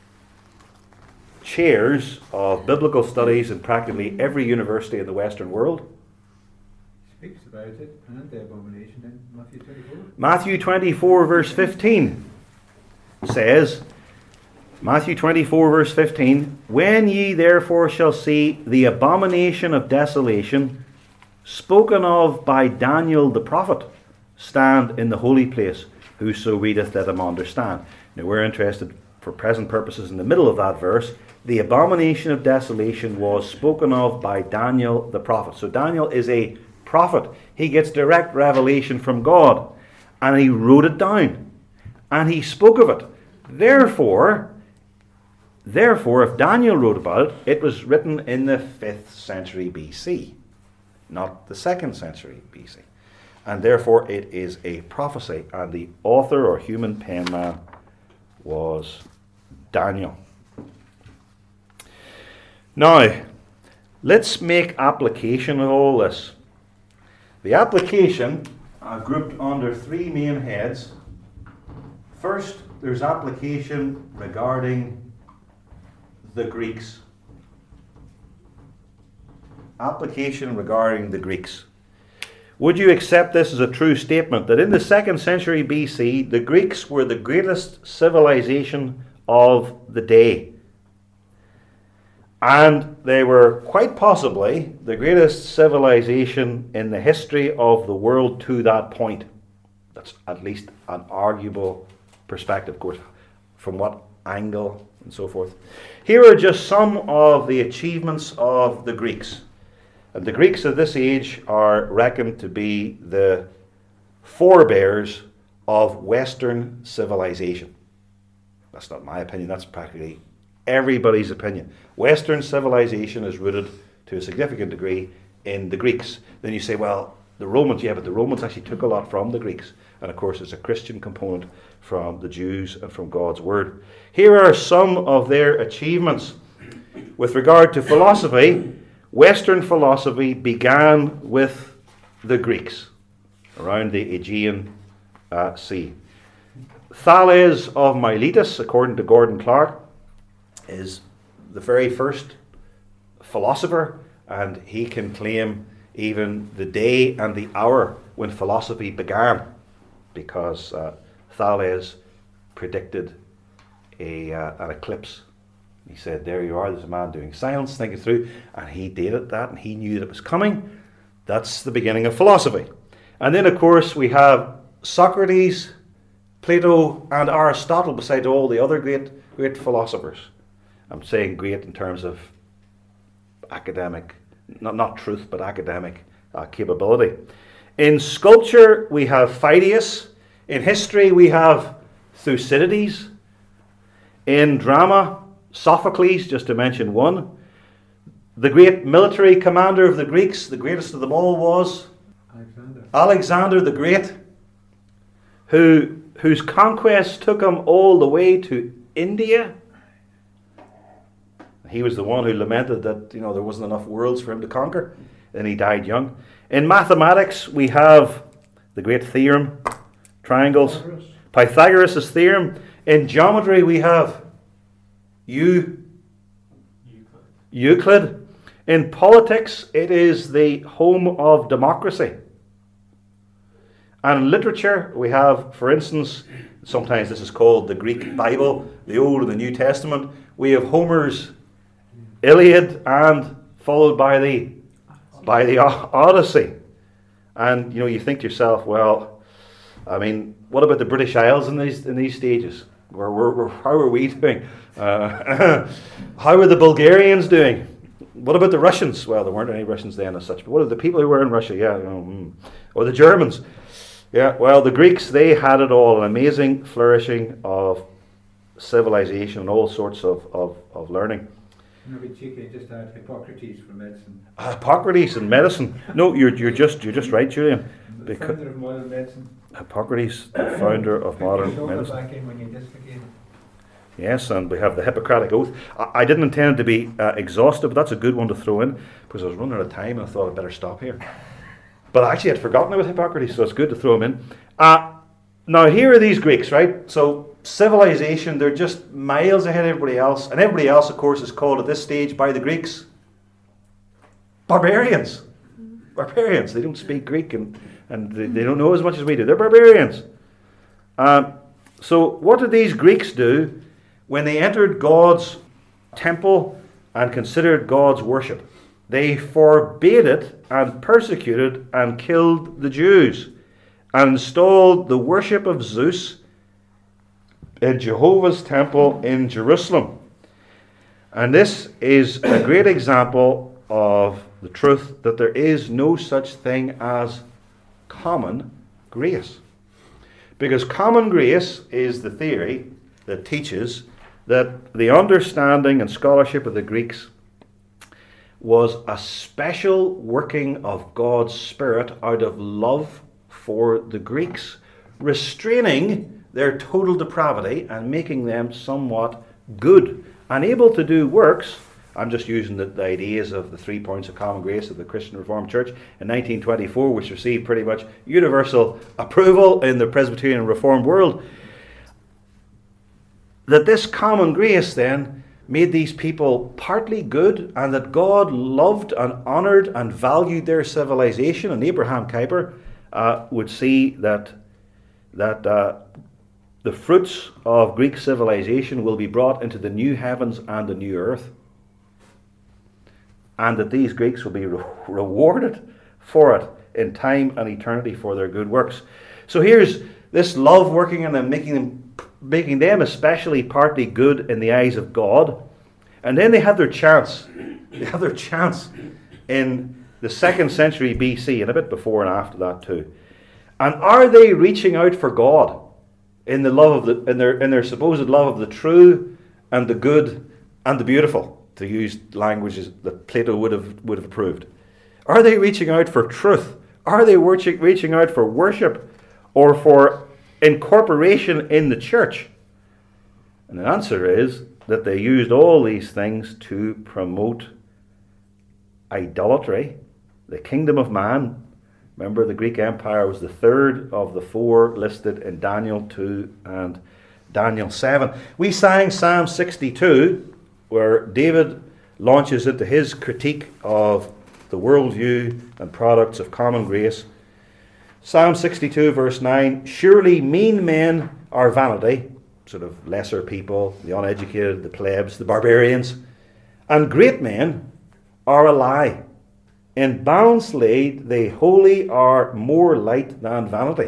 chairs of biblical studies in practically every university in the Western world? Speaks about it and the abomination in Matthew twenty-four. Matthew twenty-four verse fifteen says, Matthew twenty-four verse fifteen, "When ye therefore shall see the abomination of desolation spoken of by Daniel the prophet stand in the holy place, whoso readeth, let him understand." Now we're interested for present purposes in the middle of that verse. The abomination of desolation was spoken of by Daniel the prophet. So Daniel is a prophet. He gets direct revelation from God. And he wrote it down. And he spoke of it. Therefore, therefore, if Daniel wrote about it, it was written in the fifth century B C, not the second century B C. And therefore it is a prophecy. And the author or human penman was Daniel. Now, let's make application of all this. The application are grouped under three main heads. First, there's application regarding the Greeks. Application regarding the Greeks. Would you accept this as a true statement that in the second century B C, the Greeks were the greatest civilization of the day? And they were quite possibly the greatest civilization in the history of the world to that point. That's at least an arguable perspective, of course, from what angle and so forth. Here are just some of the achievements of the Greeks. And the Greeks of this age are reckoned to be the forebears of Western civilization. That's not my opinion, that's practically everybody's opinion. Western civilization is rooted to a significant degree in the Greeks. Then you say, well, the Romans, yeah, but the Romans actually took a lot from the Greeks. And of course, there's a Christian component from the Jews and from God's Word. Here are some of their achievements. With regard to philosophy, Western philosophy began with the Greeks around the Aegean uh, Sea. Thales of Miletus, according to Gordon Clark, is the very first philosopher, and he can claim even the day and the hour when philosophy began, because uh, Thales predicted a uh, an eclipse. He said, there you are, there's a man doing science, thinking through, and he dated that, and he knew that it was coming. That's the beginning of philosophy. And then, of course, we have Socrates, Plato, and Aristotle, beside all the other great, great philosophers. I'm saying great in terms of academic, not, not truth, but academic uh, capability. In sculpture, we have Phidias. In history, we have Thucydides. In drama, Sophocles, just to mention one. The great military commander of the Greeks, the greatest of them all, was Alexander. Alexander the Great, who whose conquest took him all the way to India. He was the one who lamented that, you know, there wasn't enough worlds for him to conquer. Then he died young. In mathematics, we have the great theorem, triangles, Pythagoras. Pythagoras' theorem. In geometry, we have Eu- Euclid. Euclid. In politics, it is the home of democracy. And in literature, we have, for instance, sometimes this is called the Greek Bible, the Old and the New Testament. We have Homer's Iliad, and followed by the by the Odyssey. And you know, you think to yourself, well, I mean, what about the British Isles in these in these stages? Where, where, where how are we doing? Uh, how are the Bulgarians doing? What about the Russians? Well, there weren't any Russians then as such. But what are the people who were in Russia? Yeah, you know, mm. Or the Germans? Yeah. Well, the Greeks, they had it all, an amazing flourishing of civilization and all sorts of of, of learning. No, be cheeky and just add Hippocrates for medicine. Hippocrates and medicine. No, you're you're just you're just right, Julian. The Because founder of modern medicine. Hippocrates, the founder of modern Shoulder medicine. back in when you dislocate. Yes, and we have the Hippocratic Oath. I, I didn't intend it to be uh, exhaustive, but that's a good one to throw in, because I was running out of time and I thought I'd better stop here. But actually I'd forgotten about Hippocrates, so it's good to throw him in. Uh, now here are these Greeks, right? So civilization, they're just miles ahead of everybody else, and everybody else, of course, is called at this stage by the Greeks barbarians. Barbarians. They don't speak Greek, and, and they, they don't know as much as we do. They're barbarians. Um, so what did these Greeks do when they entered God's temple and considered God's worship? They forbade it and persecuted and killed the Jews and installed the worship of Zeus in Jehovah's temple in Jerusalem. And this is a great example of the truth that there is no such thing as common grace. Because common grace is the theory that teaches that the understanding and scholarship of the Greeks was a special working of God's Spirit out of love for the Greeks, restraining their total depravity and making them somewhat good and able to do works. I'm just using the, the ideas of the three points of common grace of the Christian Reformed Church in nineteen twenty-four, which received pretty much universal approval in the Presbyterian Reformed world. That this common grace then made these people partly good, and that God loved and honoured and valued their civilization. And Abraham Kuyper uh, would see that that uh, the fruits of Greek civilization will be brought into the new heavens and the new earth, and that these Greeks will be re- rewarded for it in time and eternity for their good works. So here's this love working in them, making them, making them especially partly good in the eyes of God. And then they have their chance. They have their chance in the second century B C, and a bit before and after that too. And are they reaching out for God in the love of the in their in their supposed love of the true and the good and the beautiful, to use languages that Plato would have would have approved? Are they reaching out for truth? Are they reaching reaching out for worship or for incorporation in the church? And the answer is that they used all these things to promote idolatry, the kingdom of man. Remember, the Greek Empire was the third of the four listed in Daniel two and Daniel seven. We sang Psalm sixty-two, where David launches into his critique of the worldview and products of common grace. Psalm sixty-two, verse nine, surely mean men are vanity, sort of lesser people, the uneducated, the plebs, the barbarians, and great men are a lie. In balance laid, they wholly are more light than vanity.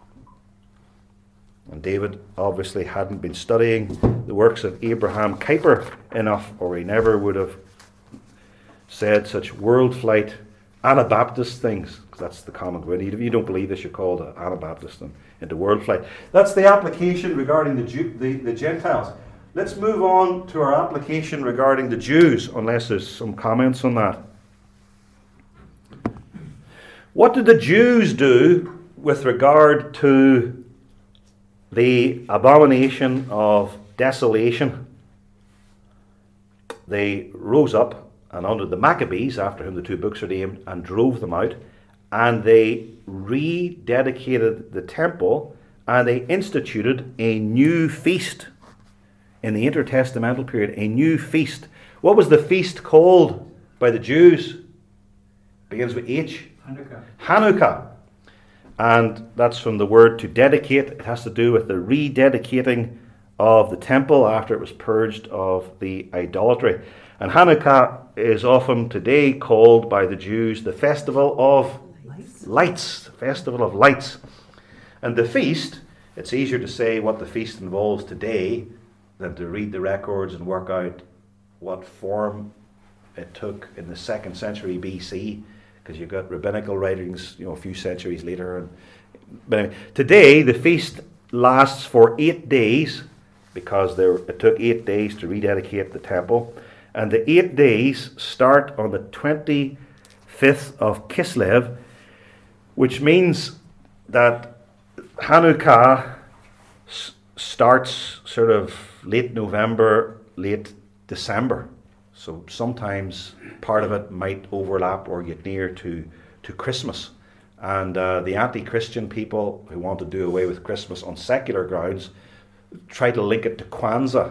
And David obviously hadn't been studying the works of Abraham Kuyper enough, or he never would have said such world flight Anabaptist things. That's the common ground. If you don't believe this, you're called an Anabaptist and into world flight. That's the application regarding the, Jew, the, the Gentiles. Let's move on to our application regarding the Jews, unless there's some comments on that. What did the Jews do with regard to the abomination of desolation? They rose up and under the Maccabees, after whom the two books are named, and drove them out, and they rededicated the temple, and they instituted a new feast in the intertestamental period, a new feast. What was the feast called by the Jews? Begins with H. Hanukkah. Hanukkah. And that's from the word to dedicate. It has to do with the rededicating of the temple after it was purged of the idolatry. And Hanukkah is often today called by the Jews the festival of lights, lights the festival of lights. And the feast, it's easier to say what the feast involves today than to read the records and work out what form it took in the second century B C, because you've got rabbinical writings, you know, a few centuries later. And but anyway, today the feast lasts for eight days, because there it took eight days to rededicate the temple, and the eight days start on the twenty-fifth of Kislev, which means that Hanukkah s- starts sort of late November, late December. So sometimes part of it might overlap or get near to, to Christmas. And uh, the anti-Christian people who want to do away with Christmas on secular grounds try to link it to Kwanzaa.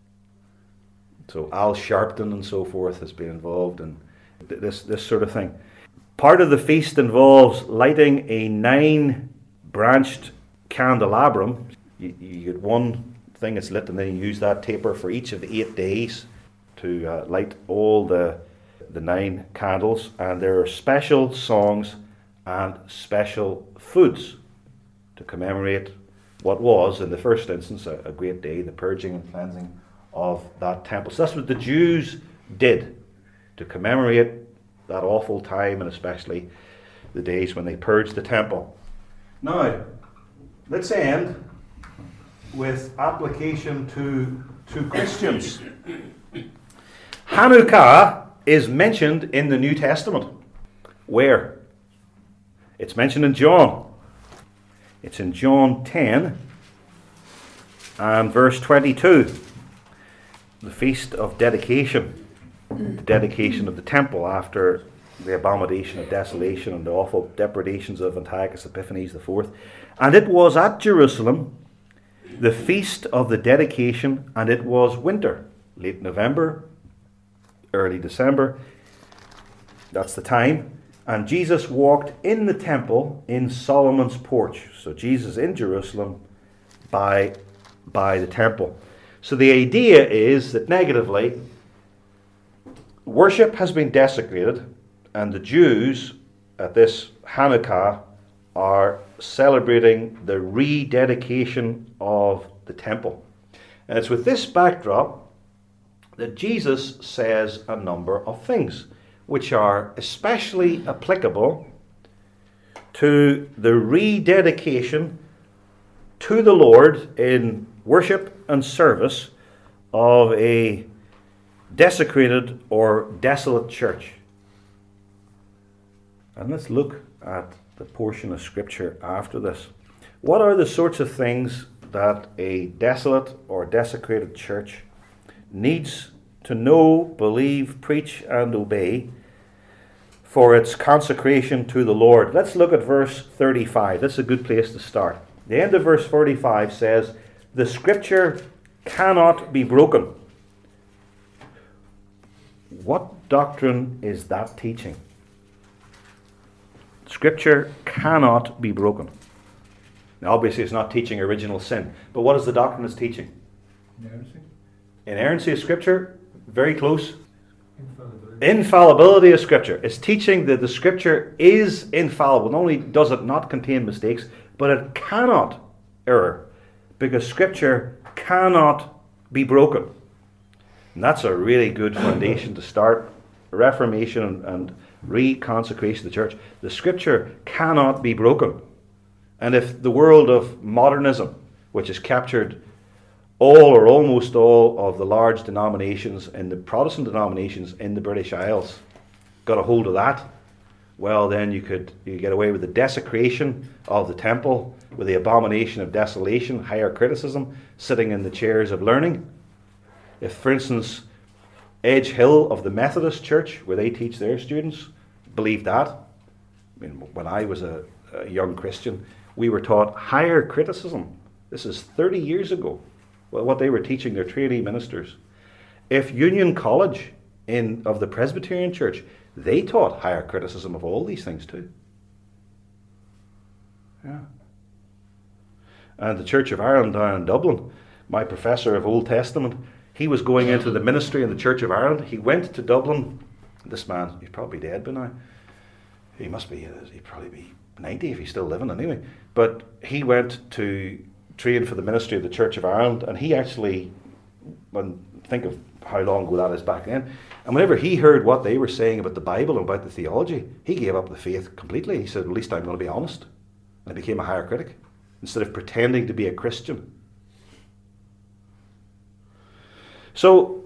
So Al Sharpton and so forth has been involved in th- this, this sort of thing. Part of the feast involves lighting a nine-branched candelabrum. You, you get one thing that's lit, and then you use that taper for each of the eight days to uh, light all the the nine candles, and there are special songs and special foods to commemorate what was, in the first instance, a, a great day, the purging and cleansing of that temple. So that's what the Jews did to commemorate that awful time, and especially the days when they purged the temple. Now, let's end with application to, to Christians. Hanukkah is mentioned in the New Testament. Where? It's mentioned in John. It's in John ten and verse twenty-two. The Feast of Dedication. The dedication of the temple after the abomination of desolation and the awful depredations of Antiochus Epiphanes the fourth. And it was at Jerusalem, the feast of the dedication, and it was winter, late November, early December. That's the time. And Jesus walked in the temple in Solomon's porch. So Jesus in Jerusalem by, by the temple. So the idea is that negatively, worship has been desecrated, and the Jews at this Hanukkah are celebrating the rededication of the temple. And it's with this backdrop that Jesus says a number of things which are especially applicable to the rededication to the Lord in worship and service of a desecrated or desolate church. And let's look at the portion of Scripture after this. What are the sorts of things that a desolate or desecrated church needs to know, believe, preach, and obey for its consecration to the Lord? Let's look at verse thirty-five. That's a good place to start. The end of verse thirty-five says, "The Scripture cannot be broken." What doctrine is that teaching? Scripture cannot be broken. Now, obviously, it's not teaching original sin, but what is the doctrine it's teaching? Inerrancy. Inerrancy of Scripture, very close. Infallibility. Infallibility of Scripture. It's teaching that the Scripture is infallible. Not only does it not contain mistakes, but it cannot err, because Scripture cannot be broken. And that's a really good foundation to start Reformation and, and reconsecration of the church. The Scripture cannot be broken. And if the world of modernism, which has captured all or almost all of the large denominations and the Protestant denominations in the British Isles, got a hold of that, well, then you could you get away with the desecration of the temple, with the abomination of desolation, higher criticism, sitting in the chairs of learning. If, for instance, Edge Hill of the Methodist Church, where they teach their students, believe that. I mean, when I was a, a young Christian, we were taught higher criticism. This is thirty years ago. Well, what they were teaching their trainee ministers. If Union College in of the Presbyterian Church, they taught higher criticism of all these things too. Yeah. And the Church of Ireland down in Dublin, my professor of Old Testament, he was going into the ministry in the Church of Ireland. He went to Dublin. This man, he's probably dead by now. He must be, he'd probably be ninety if he's still living anyway. But he went to train for the ministry of the Church of Ireland, and he actually, when think of how long ago that is back then, and whenever he heard what they were saying about the Bible and about the theology, he gave up the faith completely. He said, at least I'm going to be honest. And he became a higher critic, instead of pretending to be a Christian. So,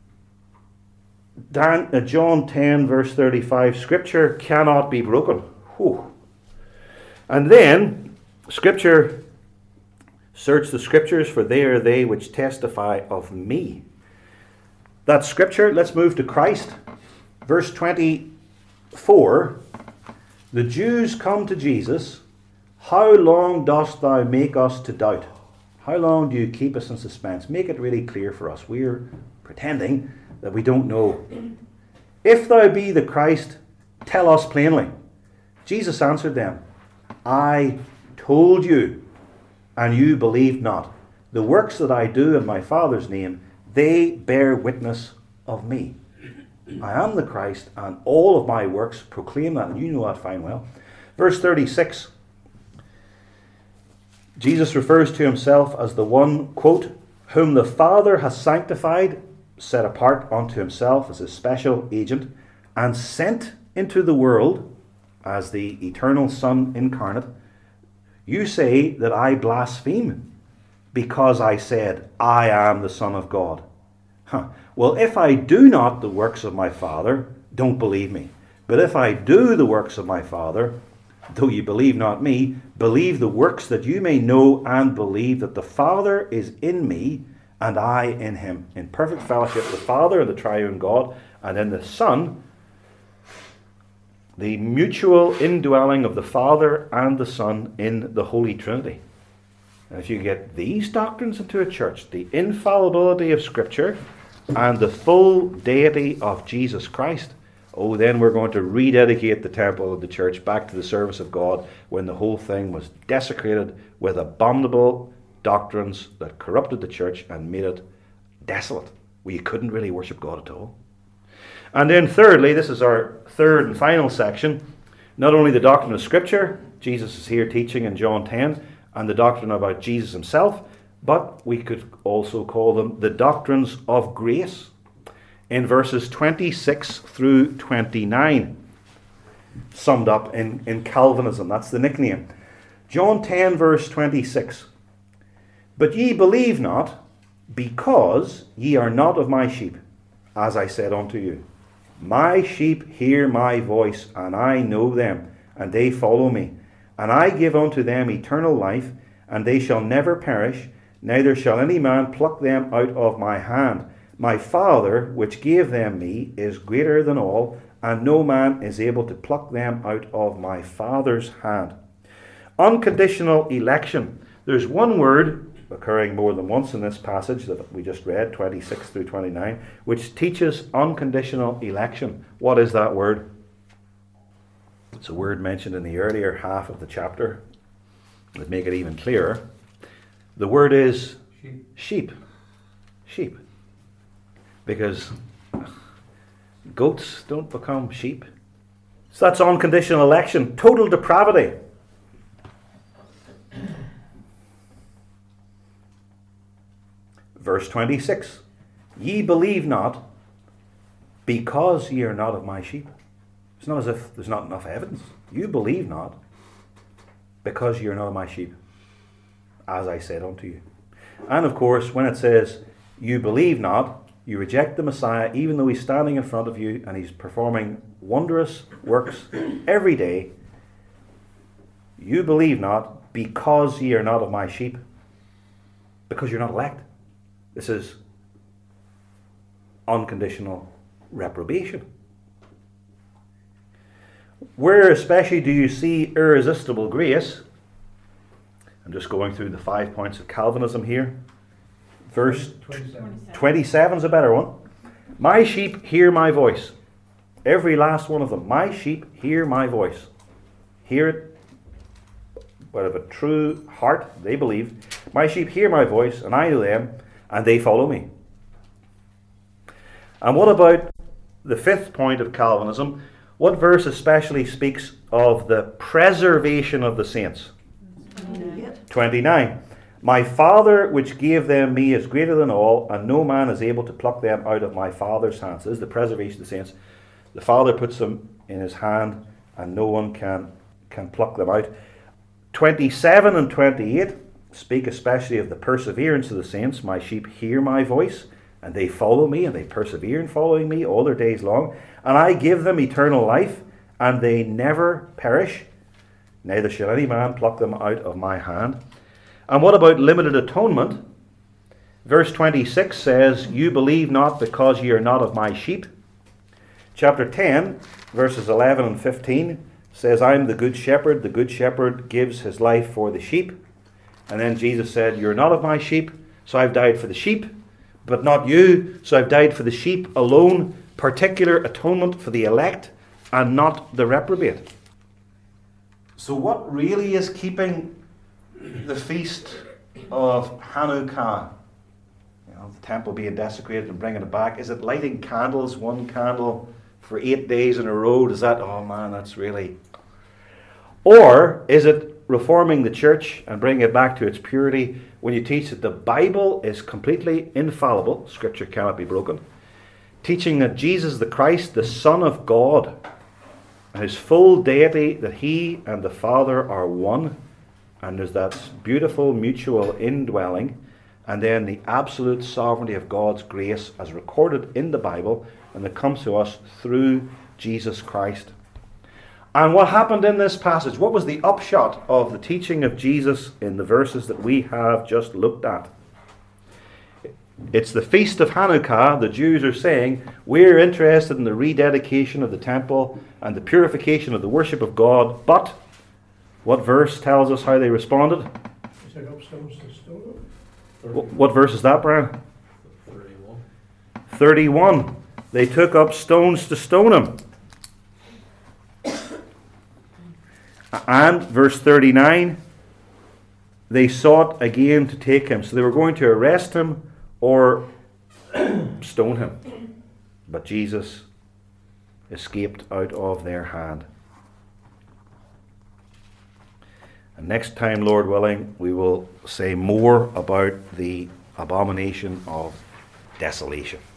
Dan, uh, John ten, verse thirty-five, Scripture cannot be broken. Whew. And then, Scripture, search the Scriptures, for they are they which testify of me. That Scripture, let's move to Christ. Verse twenty-four, the Jews come to Jesus, how long dost thou make us to doubt? How long do you keep us in suspense? Make it really clear for us. We're pretending that we don't know. If thou be the Christ, tell us plainly. Jesus answered them, I told you, and you believed not. The works that I do in my Father's name, they bear witness of me. I am the Christ, and all of my works proclaim that, and you know that fine well. Verse thirty-six, Jesus refers to himself as the one, quote, whom the Father has sanctified, set apart unto himself as his special agent, and sent into the world as the eternal Son incarnate, you say that I blaspheme because I said, I am the Son of God. Huh. Well, if I do not the works of my Father, don't believe me. But if I do the works of my Father, though you believe not me, believe the works, that you may know and believe that the Father is in me and I in him, in perfect fellowship, the Father and the triune God, and in the Son, the mutual indwelling of the Father and the Son in the Holy Trinity. And if you get these doctrines into a church, the infallibility of Scripture and the full deity of Jesus Christ, oh, then we're going to rededicate the temple of the church back to the service of God, when the whole thing was desecrated with abominable doctrines that corrupted the church and made it desolate, where you couldn't really worship God at all. And then thirdly, this is our third and final section, not only the doctrine of Scripture, Jesus is here teaching in John ten, and the doctrine about Jesus himself, but we could also call them the doctrines of grace, in verses twenty-six through twenty-nine, summed up in, in Calvinism. That's the nickname. John ten, verse twenty-six. But ye believe not, because ye are not of my sheep, as I said unto you. My sheep hear my voice, and I know them, and they follow me. And I give unto them eternal life, and they shall never perish, neither shall any man pluck them out of my hand. My Father, which gave them me, is greater than all, and no man is able to pluck them out of my Father's hand. Unconditional election. There's one word occurring more than once in this passage that we just read, twenty-six through twenty-nine, which teaches unconditional election. What is that word? It's a word mentioned in the earlier half of the chapter. Let's make it even clearer. The word is sheep. Sheep. Sheep. Because goats don't become sheep. So that's unconditional election. Total depravity. Verse twenty-six. Ye believe not, because ye are not of my sheep. It's not as if there's not enough evidence. You believe not, because ye are not of my sheep, as I said unto you. And of course, when it says, you believe not, you reject the Messiah, even though he's standing in front of you and he's performing wondrous works every day. You believe not, because ye are not of my sheep, because you're not elect. This is unconditional reprobation. Where especially do you see irresistible grace? I'm just going through the five points of Calvinism here. Verse twenty-seven is a better one. My sheep hear my voice. Every last one of them. My sheep hear my voice. Hear it out of a true heart, they believe. My sheep hear my voice, and I know them, and they follow me. And what about the fifth point of Calvinism? What verse especially speaks of the preservation of the saints? twenty-nine. My Father which gave them me is greater than all, and no man is able to pluck them out of my Father's hands. This is the preservation of the saints. The Father puts them in his hand, and no one can, can pluck them out. twenty-seven and twenty-eight speak especially of the perseverance of the saints. My sheep hear my voice, and they follow me, and they persevere in following me all their days long. And I give them eternal life, and they never perish, neither shall any man pluck them out of my hand. And what about limited atonement? Verse twenty-six says, you believe not, because ye are not of my sheep. Chapter ten, verses eleven and fifteen says, I am the good shepherd. The good shepherd gives his life for the sheep. And then Jesus said, you're not of my sheep, so I've died for the sheep, but not you, so I've died for the sheep alone. Particular atonement for the elect and not the reprobate. So what really is keeping the feast of Hanukkah, you know, the temple being desecrated and bringing it back? Is it lighting candles, one candle for eight days in a row? Is that, oh man, that's really... Or is it reforming the church and bringing it back to its purity when you teach that the Bible is completely infallible, Scripture cannot be broken, teaching that Jesus the Christ, the Son of God, his full deity, that he and the Father are one, and there's that beautiful mutual indwelling, and then the absolute sovereignty of God's grace as recorded in the Bible, and that comes to us through Jesus Christ. And what happened in this passage? What was the upshot of the teaching of Jesus in the verses that we have just looked at? It's the Feast of Hanukkah. The Jews are saying, we're interested in the rededication of the temple and the purification of the worship of God. But what verse tells us how they responded? They took up stones to stone him. Wh- What verse is that, Brian? thirty-one. thirty-one. They took up stones to stone him. And verse thirty-nine, they sought again to take him. So they were going to arrest him or stone him. But Jesus escaped out of their hand. And next time, Lord willing, we will say more about the abomination of desolation.